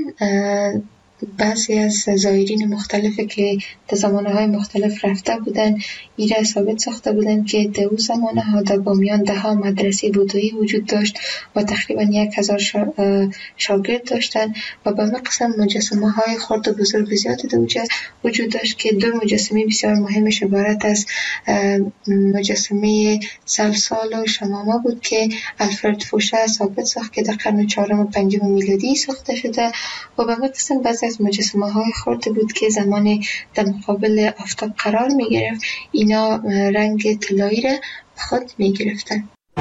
بعضی از زایرین مختلفی که در زمانهای مختلف رفته بودن ایره ثابت ساخته بودن که در اون زمانها در بامیان ده ها مدرسه بودایی وجود داشت و تقریبا یک هزار شاگرد داشتن و به مقصد مجسمه های خرد و بزرگ زیادی در اونجا وجود داشت که دو مجسمه بسیار مهمش عبارت از مجسمه سلسال و شمامه بود که الفرد فوشه ثابت ساخت که در قرن چهارم و پنجم میلادی ساخته شده و به مقصد بعضی از مجسمه های خرد بود که زمان در مقابل آفتاب قرار می گرفت اینا رنگ طلایی را خود می گرفتن.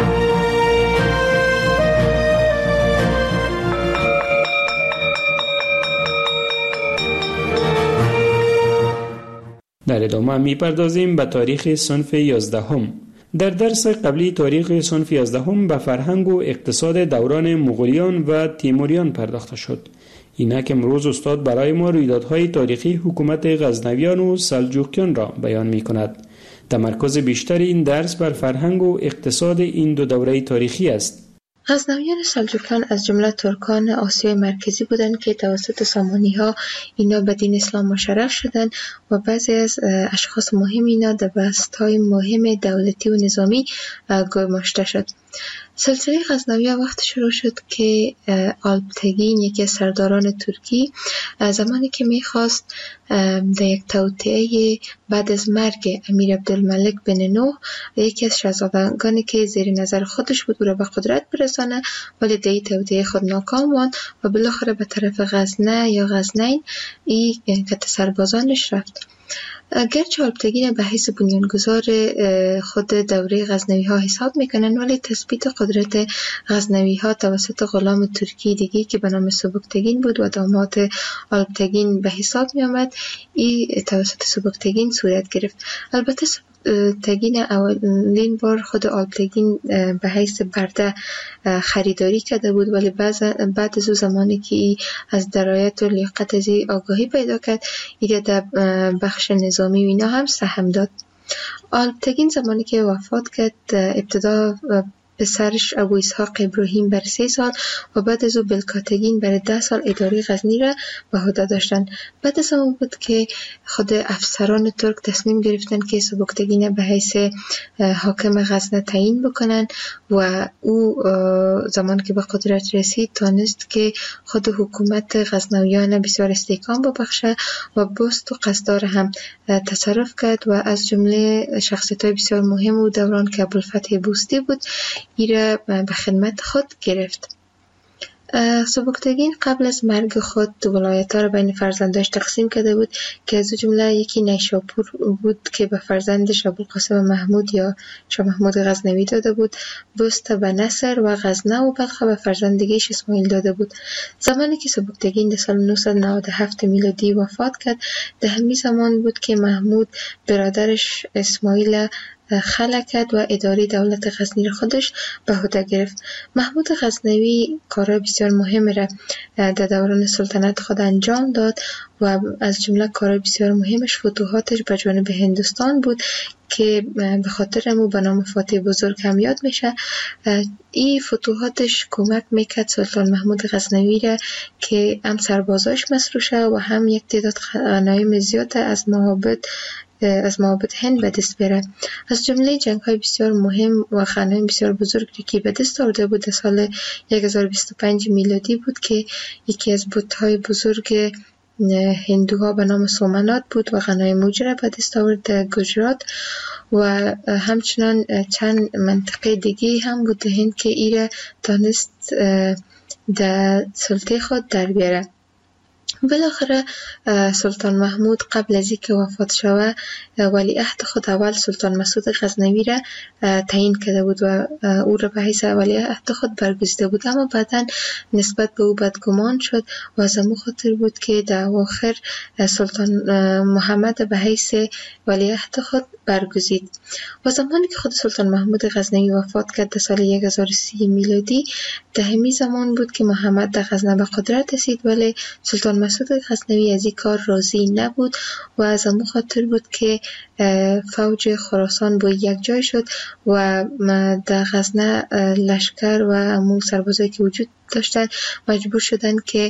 در ادامه می پردازیم به تاریخ صنف یازدهم. در درس قبلی تاریخ صنف یازدهم به فرهنگ و اقتصاد دوران مغولیان و تیموریان پرداخته شد. اینک امروز استاد برای ما رویدادهای تاریخی حکومت غزنویان و سلجوقیان را بیان می کند. تمرکز بیشتر این درس بر فرهنگ و اقتصاد این دو دوره تاریخی است. غزنویان و سلجوقیان از جمله ترکان آسیای مرکزی بودند که توسط سامانی ها اینا به دین اسلام مشرف شدند و بعضی از اشخاص مهم اینا در بست های مهم دولتی و نظامی گماشته شد. سلسله غزنویه وقت شروع شد که آلپتگین یکی از سرداران ترکی زمانی که میخواست در یک توطئه بعد از مرگ امیر عبدالملک بن نوح یکی از شاهزادگانی که زیر نظر خودش بود او را به قدرت برسانه، ولی در این توطئه خود ناکام ماند و بالاخره به طرف غزنه یا غزنین این کت سربازانش رفت. گرچه آلپتگین به حیث بنیانگذار خود دوره غزنوی ها حساب میکنن، ولی تثبیت قدرت غزنوی ها توسط غلام ترکی دیگی که به نام سبکتگین بود و داماد آلپتگین به حساب می آمد، این توسط سبکتگین صورت گرفت. البته تگین اولین بار خود آلپتگین به حیث برده خریداری کرده بود، ولی بعد از او زمانی که از درایت و لیاقت از آگاهی پیدا کرد، ایده در بخش نظامی و اینا هم سهم داد. آلپتگین زمانی که وفات کرد ابتدا پسرش ابو اسحاق ابراهیم بر سه سال و بعد از او بلکاتگین بر ده سال اداره غزنی را به عهده داشتند. بعد از اون بود که خود افسران ترک تصمیم گرفتن که سبکتگین به حیث حاکم غزنه تعیین بکنن و او زمان که به قدرت رسید تانست که خود حکومت غزنویان بسیار استحکام ببخشه و بست و قصدار هم تصرف کرد و از جمله شخصیت‌های بسیار مهم و دوران که ابوالفتح بوستی بود ایره به خدمت خود گرفت. سبکتگین قبل از مرگ خود ولایت‌ها را بین فرزنداش تقسیم کرده بود که از جمله یکی نیشاپور بود که به فرزندش ابوالقاسم محمود یا شاه محمود غزنوی داده بود، بست به نصر و غزنه و بلخ به فرزندگیش اسماعیل داده بود. زمانی که سبکتگین در سال نهصد و نود و هفت میلادی وفات کرد، در همین زمان بود که محمود برادرش اسماعیل خلع کرد و اداره دولت غزنی را خودش به عهده گرفت. محمود غزنوی کارهای بسیار مهم را در دوران سلطنت خود انجام داد و از جمله کارهای بسیار مهمش فتوحاتش به جانب هندوستان بود که به خاطر امو به نام فاتح بزرگ هم یاد میشه. این فتوحاتش کمک میکرد سلطان محمود غزنوی را که هم سربازاش مسروع شه و هم یک تعداد غنایم زیاد از معابد از معابد هند به دست بره. از جمله جنگ های بسیار مهم و غنایم بسیار بزرگی که به دست آورده بود در سال هزار و بیست و پنج میلادی بود که یکی از بت‌های بزرگ هندوها به نام سومنات بود و غنایم موجه را به دست آورد در گجرات و همچنان چند منطقه دیگه هم بود در هند که ایره دانست در سلطه خود در بیاره. بالاخره سلطان محمود قبل از اینکه وفات شوه ولیعهد خود اول سلطان مسعود غزنوی را تعیین کرده بود و او را به حیث ولیعهد خود برگزیده بود، اما بعدا نسبت به او بدگمان شد و از همون خاطر بود که در اواخر سلطان محمد به حیث ولیعهد خود برگزید. و زمانی که خود سلطان محمود غزنوی وفات کرد در سال هزار و سی میلادی، در همین زمان بود که محمد در غزنه به قدرت رسید، ولی سلطان مسعود غزنوی از این کار راضی نبود و از همون خاطر بود که فوج خراسان با یک جای شد و در غزنه لشکر و همون سربازایی که وجود داشتن مجبور شدن که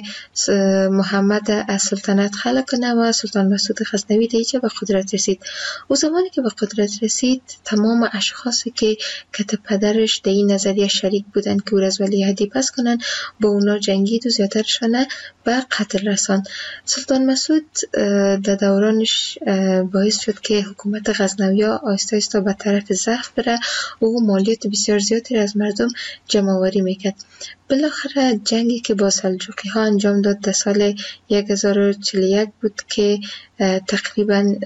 محمد از سلطنت خلع کنه و سلطان مسعود غزنوی دیگه به قدرت رسید. او زمانی که به قدرت رسید تمام اشخاصی که کت پدرش در این نظریه شریک بودن که او را از ولیعهدی پس کنن با اونا جنگید و زیادترشانه به قتل رسان. سلطان مسعود در دورانش باعث شد که حکومت غزنوی‌ها آهسته آهسته به طرف ضعف بره. او مالیات بسیار زیادی از مردم جمع‌آوری میکرد. بالاخره جنگی که با سلجوقی ها انجام داد در سال هزار و چهل و یک بود که تقریبا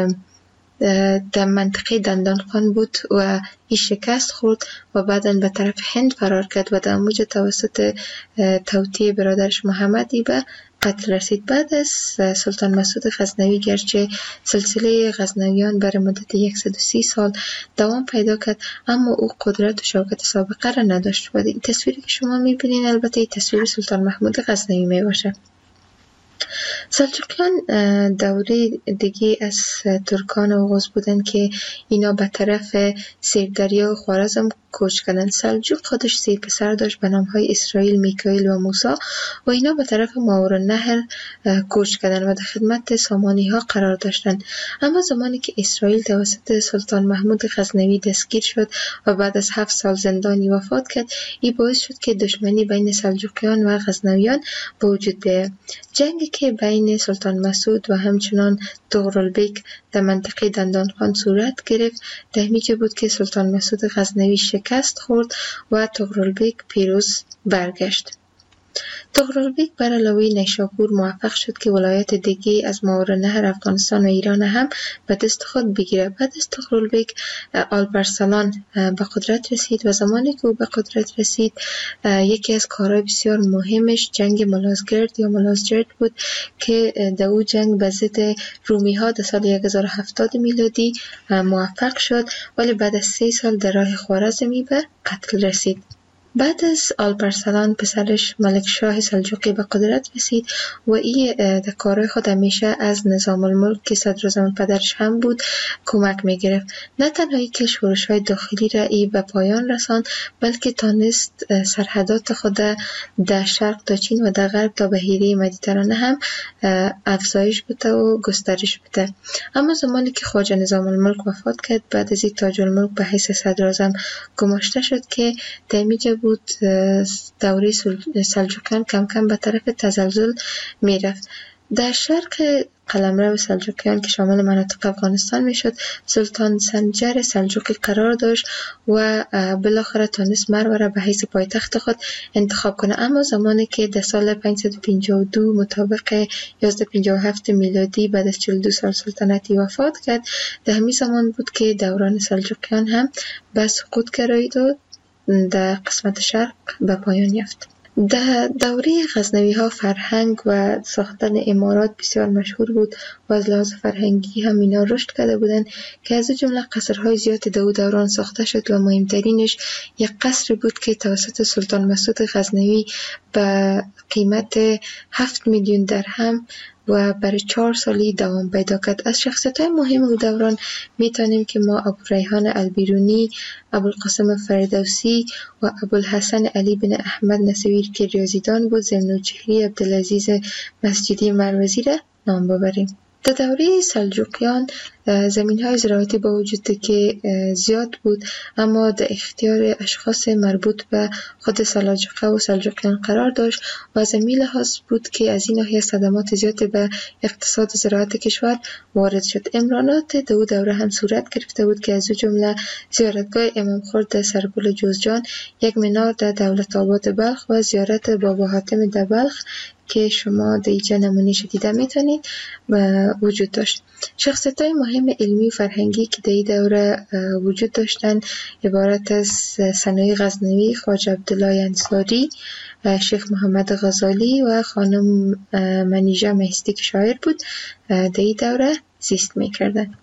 در منطقه دندانخان بود و این شکست خورد و بعداً به طرف هند فرار کرد و در موج توسط توطئه برادرش محمدی به قتل رسید. بعد از سلطان مسعود غزنوی گرچه سلسله غزنویان بر مدت صد و سی سال دوام پیدا کرد، اما او قدرت و شوکت سابقه را نداشت و این تصویری که شما میبینین البته این تصویر سلطان محمود غزنوی میباشه. سلجوقیان دوره دیگه از ترکان اوغوز بودن که اینا به طرف سیردریا و خوارزم کوچ کردند. سلجوق خودش سه پسر داشت به نام های اسرائیل، میکائیل و موسی و اینا به طرف ماورالنهر کوچ کردند و در خدمت سامانی ها قرار داشتند. اما زمانی که اسرائیل توسط سلطان محمود غزنوی دستگیر شد و بعد از هفت سال زندانی وفات کرد، این باعث شد که دشمنی بین سلجوقیان و غزنویان به وجود بیاید. جنگی که بین سلطان مسعود و همچنان طغرالبیک در منطقه دندانخان صورت گرفت، در همینجا بود که سلطان مسعود غزنوی شکست خورد و طغرالبیک پیروز برگشت. طغرالبیک بر علاوه نیشاپور موفق شد که ولایت دیگه از ماورالنهر افغانستان و ایران هم به دست خود بگیره. بعد از طغرالبیک آلپارسلان به قدرت رسید و زمانی که او به قدرت رسید یکی از کارهای بسیار مهمش جنگ ملازگرد یا ملازجرد بود که در او جنگ به ضد رومی ها در سال هزار و هفتاد میلادی موفق شد، ولی بعد از سه سال در راه خوارزمی به قتل رسید. بعد از آلپارسلان پسرش ملک شاه سلجوقی به قدرت رسید و این در کارهای خود همیشه از نظام الملک که صدراعظم پدرش هم بود کمک میگرفت. نه تنها که شورش‌های داخلی را ای به پایان رساند، بلکه تانست سرحدات خود در شرق تا چین و در غرب تا بحیره مدیترانه هم افزایش بده و گسترش بده. اما زمانی که خواجه نظام الملک وفات کرد، بعد از این تاج الملک به حیث صدراعظم گماشته شد که دمیجه بود دوره سلجوقیان کم کم به طرف تزلزل می رفت. در شرق قلمرو سلجوقیان که شامل مناطق افغانستان می شد، سلطان سنجر سلجوقی قرار داشت و بالاخره تانست مرو را به حیث پایتخت خود انتخاب کنه. اما زمانی که در سال پانصد و پنجاه و دو مطابق یازده پنجاه و هفت میلادی بعد از چهل و دو سال سلطنتی وفات کرد، در همین زمان بود که دوران سلجوقیان هم به سقوط گرایید و در قسمت شرق به پایان یافت. در دوره غزنوی ها فرهنگ و ساختن امارات بسیار مشهور بود و از لحاظ فرهنگی هم اینا رشد کرده بودند که از جمله قصرهای زیاد در دوران ساخته شد و مهمترینش یک قصر بود که توسط سلطان مسعود غزنوی به قیمت هفت میلیون درهم و برای چهار سالی دوام پیدا کرد. از شخصیت‌های مهم او دوران میتونیم که ما ابوریحان البیرونی، ابوالقاسم فردوسی و ابوالحسن علی بن احمد نصیری که ریاضیدان بود، ضمن‌الجوهری عبدالعزیز مسجدی مروزی را نام ببریم. در دوره سلجوقیان زمین‌های زراعتی با وجود که زیاد بود، اما در اختیار اشخاص مربوط به خود سلاجقه و سلجوقیان قرار داشت و از این لحاظ بود که از این ناحیه صدمات زیاد به اقتصاد و زراعت کشور وارد شد. امرانات در او دوره هم صورت گرفته بود که از او جمله زیارتگاه امام خرد در سرپل جوزجان، یک منار در دولت آباد بلخ و زیارت بابا حاتم در بلخ که شما در اینجا نمونه‌اش دیده میتونید وجود داشت. شخصیت‌های مهم علمی و فرهنگی که در این دوره وجود داشتن عبارت از ثنایی غزنوی، خواجه عبدالله انصاری، شیخ محمد غزالی و خانم منیژه مهستی که شاعر بود در این دوره زیست میکردن.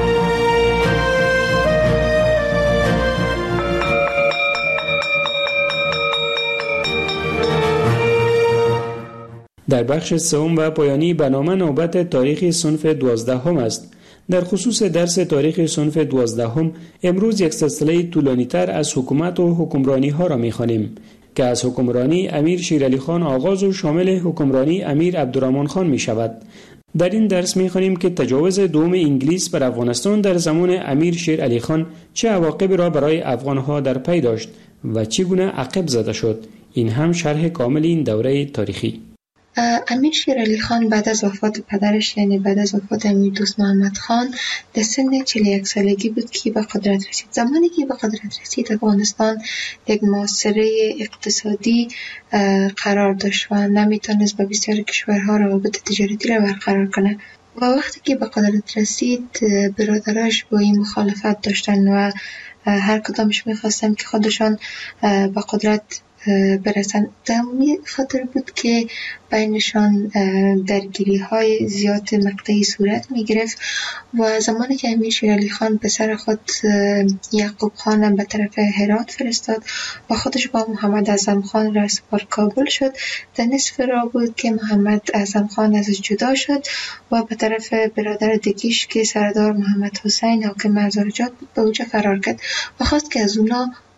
در بخش سوم و پایانی برنامه نوبت تاریخ صنف دوازدهم است. در خصوص درس تاریخ صنف دوازدهم امروز یک سلسله طولانی‌تر از حکومت و حکمرانی ها را می‌خوانیم که از حکمرانی امیر شیرعلی خان آغاز و شامل حکمرانی امیر عبدالرحمن خان می شود. در این درس می‌خوانیم که تجاوز دوم انگلیس بر افغانستان در زمان امیر شیرعلی خان چه عواقبی را برای افغان‌ها در پی داشت و چگونه عقب زده شد. این هم شرح کامل این دوره تاریخی. امیر شیرعلی خان بعد از وفات پدرش، یعنی بعد از وفات امیر دوست محمد خان، در سن چهل و یک سالگی بود که به قدرت رسید. زمانی که به قدرت رسید افغانستان یک معاصره اقتصادی قرار داشت و نمیتونست با بسیار کشورها روابط تجارتی را برقرار کنه و وقتی که به قدرت رسید برادراش با این مخالفت داشتن و هر کدامش میخواستن که خودشان به قدرت برسن. دمی خاطر بود که بینشان درگیری های زیاد مقطعی صورت می گرفت و زمانی که امیر شیرعلی خان پسر خود یعقوب خان به طرف هرات فرستاد و خودش با محمد اعظم خان را سپار کابل شد، در نصف راه بود که محمد اعظم خان ازش جدا شد و به طرف برادر دیگیش که سردار محمد حسین حاکم مزارجات بود به اوجه فرار کرد و خواست که از اونا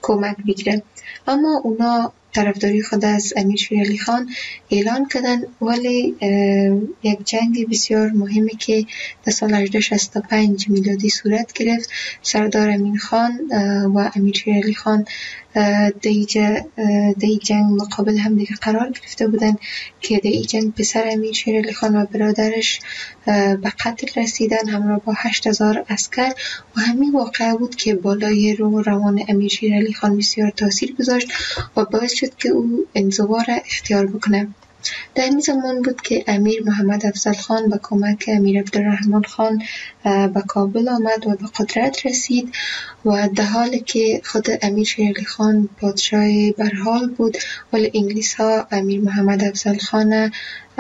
کمک بگیره. اما اونا طرفداری خود از امیر شیر علی خان اعلان کردن، ولی یک جنگ بسیار مهمی که در سال هزار و هشتصد و شصت و پنج میلادی صورت گرفت، سردار امین خان و امیر شیر علی خان در این جنگ مقابل هم دیگه قرار گرفته بودن که در این جنگ پسر امیر شیر علی خان و برادرش به قتل رسیدن همراه با هشت هزار عسکر و همین واقعه بود که بالای رو روان امیر شیر علی خان بسیار تاثیر گذاشت و باعث شد که او انزوا را اختیار بکنه. در این زمان بود که امیر محمد افضل خان با کمک امیر عبدالرحمن خان به کابل آمد و به قدرت رسید و در حالی که خود امیر شیر علی خان پادشاه برحال بود، ولی انگلیس ها امیر محمد افضل خان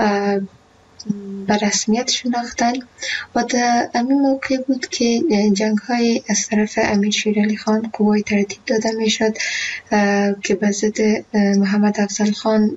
به رسمیت شناختن و در همین موقع بود که جنگ های از طرف امیر شیر علی خان قوای ترتیب داده می شد که به ضد محمد افضل خان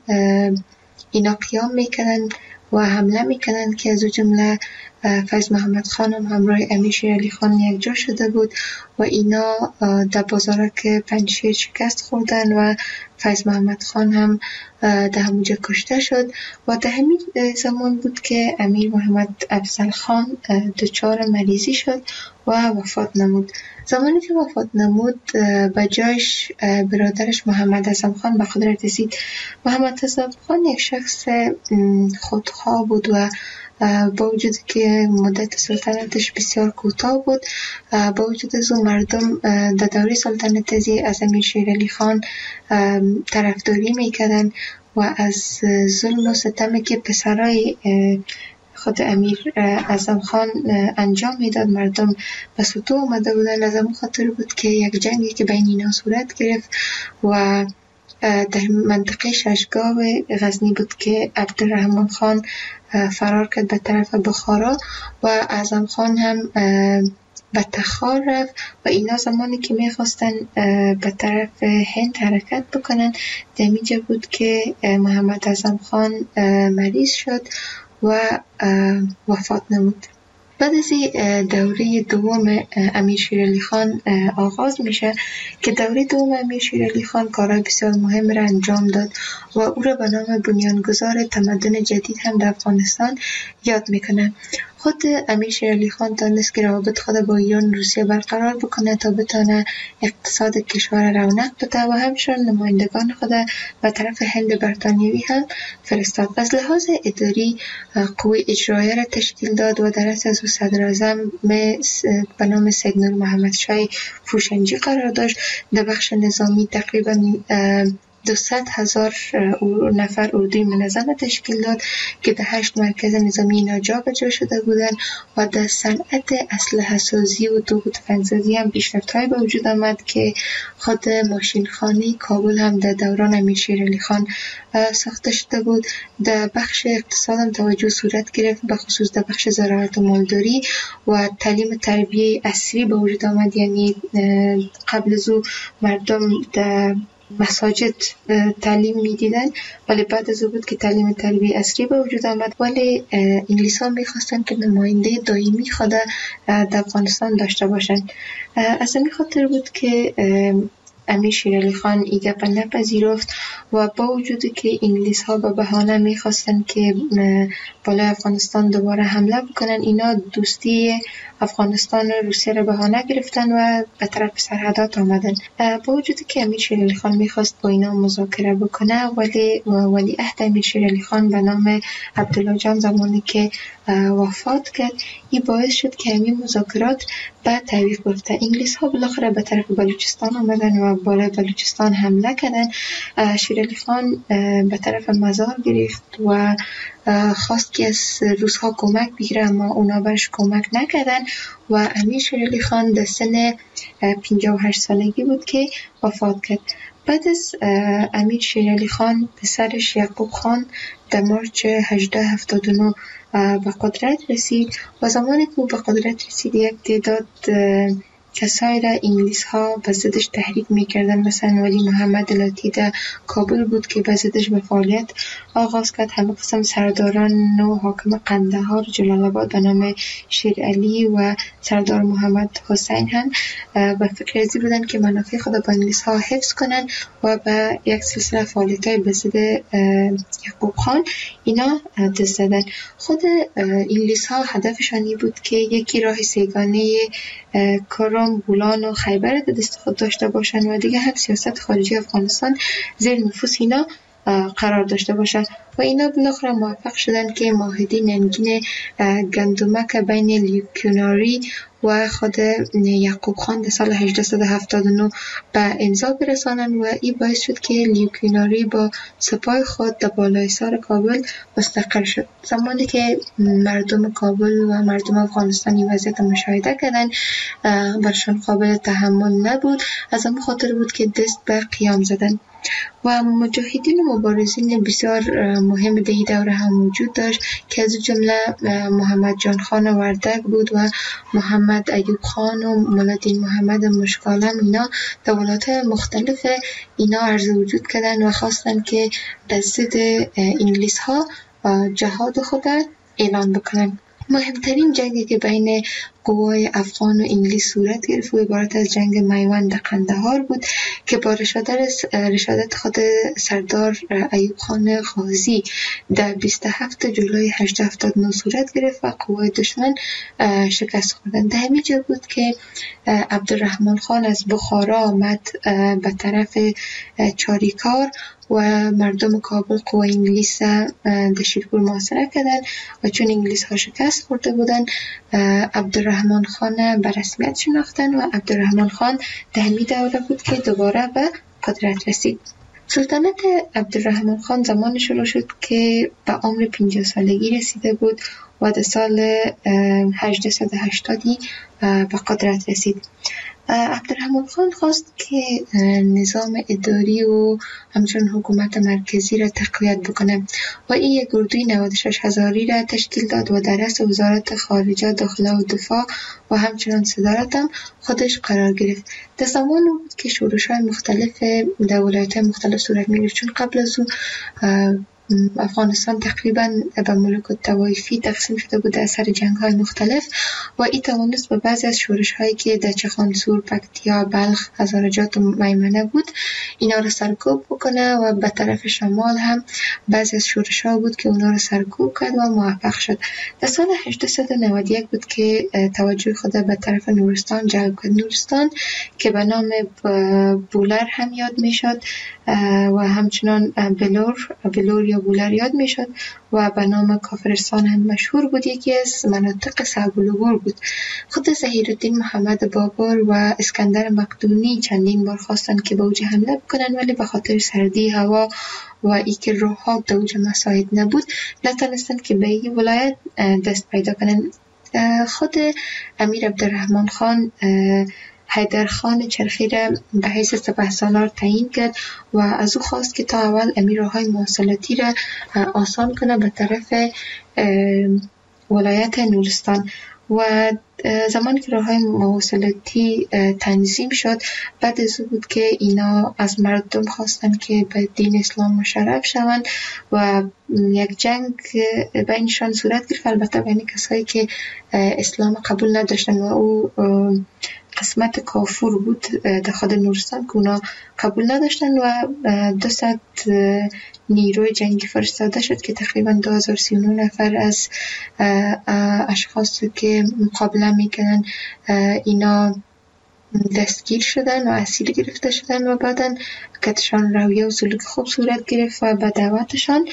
اینا قیام میکنن و حمله میکنن که از جمله فیض محمد خان هم همراه امیر شیر علی خان یک جا شده بود و اینا در بازارک پنجشیر شکست خوردن و فیض محمد خان هم در همونجا کشته شد و در همین زمان بود که امیر محمد افضل خان دچار مریضی شد و وفات نمود. زمانی که وفات نمود به جایش برادرش محمد اعظم خان به قدرت رسید. محمد اعظم خان یک شخص خودخواه بود و با وجود که مدت سلطنتش بسیار کوتاه بود، با وجود از اون مردم در دوره سلطنت از امیر شیر علی خان طرفداری میکردن و از ظلم و ستمی که پسرای خود امیر اعظم خان انجام میداد مردم به سطوح آمده بودن. از اون خاطر بود که یک جنگی که بین اینا صورت گرفت و در منطقه ششگاه غزنی بود که عبدالرحمن خان فرار کرد به طرف بخارا و اعظم خان هم به تخار رفت و اینا زمانی که میخواستن به طرف هند حرکت بکنن در اینجا بود که محمد اعظم خان مریض شد و وفات نمود. بعد از دوره دوم امیر شیر علی خان آغاز میشه که دوره دوم امیر شیر علی خان کارهای بسیار مهم را انجام داد و او را به نام بنیانگذار تمدن جدید هم در افغانستان یاد میکنه. خود امیر شیر علی خان دانست که روابط خود با ایران و روسیه برقرار بکنه تا بتونه اقتصاد کشور رونق بده و همچنین نمایندگان خود به طرف هند برطانیوی هم فرستاد. از لحاظ اداری قوه اجرایه را تشکیل داد و در رأس از صدر اعظم به نام سید نور محمد شاه فروشنجی قرار داشت. در بخش نظامی تقریبا دویست هزار نفر اردوی منظم تشکیل داد که در هشت مرکز نظامی اینا جا به جا شده بودند و در صنعت اسلحه سازی و توپ و تفنگ‌سازی هم پیشرفت‌های به وجود آمد که خود ماشینخانه کابل هم در دوران امیر شیر علی خان ساخته شده بود. در بخش اقتصاد هم توجه صورت گرفت، به خصوص در بخش زراعت و مالداری و تعلیم تربیه عصری به وجود آمد. یعنی قبل از او مردم در مساجد تعلیم میدیدن ولی بعد از او بود که تعلیم تربیه عصری به وجود آمد. ولی انگلیس ها میخواستن که نماینده دائمی خود در افغانستان داشته باشند. از همین خاطر بود که امیر شیر علی خان این گپ نپذیرفت و با وجودی که انگلیس ها به بهانه میخواستن که بالای افغانستان دوباره حمله بکنن، اینا دوستی افغانستان و روسیه را بهانه گرفتن و به طرف سرحدات آمدن. با وجودی که امیر شیر علی خان میخواست با اینا مذاکره بکنه ولی ولی عهد امیر شیر علی خان به نام عبدالله جان زمانی که وفات کرد، این باعث شد که همین مذاکرات به تعویق بیفته. انگلیس ها بالاخره به طرف بلوچستان آمدن و بالای بلوچستان حمله کردن. شیر علی خان به طرف مزار گرفت و خواست که از روس ها کمک بگیره اما اونا برش کمک نکردن و امیر شیر علی خان در سن پنجاه و هشت سالگی بود که وفات کرد. بعد از امیر شیر علی خان پسرش یعقوب خان در مارچ هزار و هشتصد و هفتاد و نه به قدرت رسید و زمانی که به قدرت رسید یک تعداد کسایی را انگلیس ها به ضدش تحریک میکردن. مثلا ولی محمد لاتی در کابل بود که به ضدش به فعالیت آغاز کرد. همه قسم سرداران و حاکم قندهار، جلال آباد به نام شیر علی و سردار محمد حسین هم به فکر ازی بودن که منافع خود با انگلیس ها حفظ کنن و به یک سلسله فعالیت های به ضد یعقوب خان اینا دست زدن. خود انگلیس ها هدفشان این بود که یکی راه سیگانه کرم، بولان و خیبر در دست خود داشته باشند و دیگه هم سیاست خارجی افغانستان زیر نفوذ اینا قرار داشته باشند و اینا بالاخره موفق شدن که معاهده ننگین گندمک بین لیوکیناری و خود یعقوب خان در سال هجده هفتاد و نه به امضا برسانند و این باعث شد که لیوکیناری با سپاه خود در بالای سر کابل مستقر شد. زمانی که مردم کابل و مردم افغانستان این وضعیت مشاهده کردن برشان قابل تحمل نبود. از همون خاطر بود که دست به قیام زدن و مجاهدین و مبارزین بسیار مهم در این دوره هم وجود داشت که از جمله محمد جان خان وردک بود و محمد ایوب خان و مولادین محمد مشکالم. اینا در ولایات مختلف اینا عرض وجود کردن و خواستن که در ضد انگلیس ها جهاد خود اعلان بکنن. مهمترین جنگی که بین قوای افغان و انگلیس صورت گرفت و عبارت از جنگ میوند قندهار بود که با رشادت خود سردار ایوب خان غازی در بیست و هفتم جولای هجده هفتاد و نه صورت گرفت و قوای دشمن شکست خوردند. در همین جا بود که عبدالرحمن خان از بخارا آمد به طرف چاریکار و مردم کابل قوای انگلیس در شیرپور محاصره کردند و چون انگلیس ها شکست خورده بودند عبدالرحمن خان به رسمیت شناختن و عبدالرحمن خان در همین دوره بود که دوباره به قدرت رسید. سلطنت عبدالرحمن خان زمان شروع شد که به عمر پنجاه سالگی رسیده بود و در سال هجده و هشتادی به قدرت رسید. عبدالرحمن خان خواست که نظام اداری و همچنین حکومت مرکزی را تقویت بکنه و این یک اردوی نود و شش هزاری را تشکیل داد و در رأس وزارت خارجه، داخله و دفاع و همچنین صدارت هم خودش قرار گرفت. در زمان بود که شورش‌های مختلف در ولایت‌های مختلف صورت می‌گرفت، چون قبل از او افغانستان تقریبا به ملوک الطوایفی تقسیم شده بود در سر جنگ‌های مختلف و این توانست به بعضی از شورش‌هایی که در چخانسور، پکتیا، بلخ، هزارجات و میمنه بود اینا را سرکوب بکنه و به طرف شمال هم بعضی از شورش‌ها بود که اونا را سرکوب کرد و موفق شد. در سال هجده و نود و یک بود که توجه خود به طرف نورستان جلب کرد. نورستان که به نام بولر هم یاد میشد و همچنان بلور بلور یا بولر یاد میشد و به نام کافرستان هم مشهور بود. یکی از مناطق صعب العبور بود. خود ظهیرالدین محمد بابر و اسکندر مقدونی چندین بار خواستن که به اوج حمله بکنن ولی به خاطر سردی هوا و ای که روحات در اوج مساعد نبود نتونستن که به این ولایت دست پیدا کنن. خود امیر عبدالرحمن خان حیدر خان چرخی را به حیث سپهسالار تعیین کرد و از او خواست که تا اول امیرهای مواصلاتی را آسان کنه به طرف ولایت نورستان و زمانی که راه‌های مواصلاتی تنظیم شد بعد از او بود که اینا از مردم خواستن که به دین اسلام مشرف شوند و یک جنگ بینشان صورت گرفت، البته بین کسایی که اسلام قبول نداشتن و او قسمت کافور بود در خود نورستان که اونا قبول نداشتن و دو صد نیروی جنگی فرستاده شد که تقریبا دو هزار و سی و نه نفر از اشخاص که مقابله میکنن اینا دستگیر شدن و اسیر گرفته شدن و بعدن کتشان رویه و سلوک خوب صورت گرفت و به دعوتشان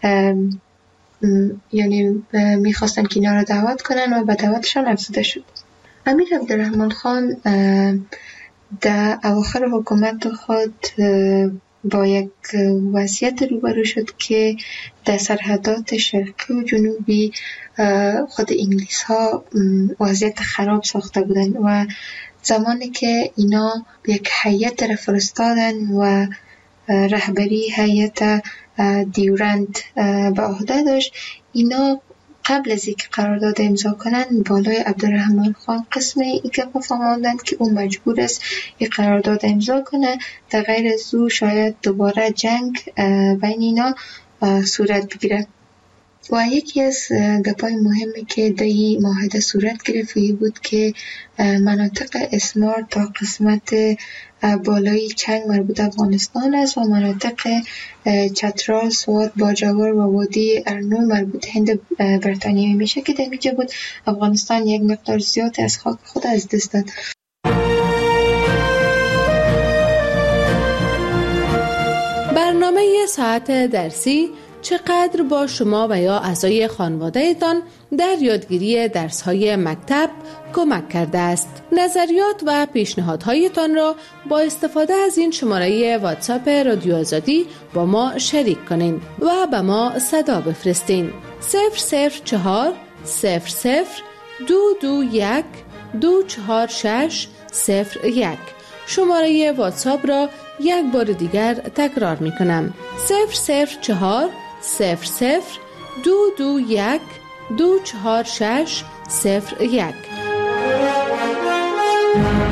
یعنی میخواستن که اینا را دعوت کنن و به دعوتشان افزوده شد. امیر عبدالرحمن خان در اواخر حکومت خود با یک وضعیت روبرو شد که در سرحدات شرقی و جنوبی خود انگلیس ها وضعیت خراب ساخته بودن و زمانی که اینا یک هیئت را فرستادن و رهبری هیئت دیورند به عهده داشت، اینا قبل از اینکه قرارداد امضا کنند بالای عبدالرحمن خان قسم این گپ فهماندند که او مجبور است این قرارداد امضا کنه، در غیر از او شاید دوباره جنگ بین اینا صورت بگیره. و یکی از گپای مهمی که در این معاهده صورت گرفت بود که مناطق اسمار تا قسمت بالای چنگ مربوط افغانستان است و مناطق چترال، سوات، باجوار و وادی ارنو مربوط هند بریتانیایی میشه که در اینجا بود افغانستان یک مقدار زیاد از خاک خود از دست داد. برنامه ساعت درسی چقدر با شما و یا اعضای خانواده‌تان در یادگیری درس‌های مکتب کمک کرده است. نظریات و پیشنهادهایتان را با استفاده از این شماره واتساپ رادیو آزادی با ما شریک کنین و به ما صدا بفرستین. صفر صفر چهار صفر صفر دو دو یک دو چهار شش صفر یک. شماره واتساپ را یک بار دیگر تکرار می کنم. صفر صفر چهار صفر صفر دو دو یک دو چهار شش صفر یک.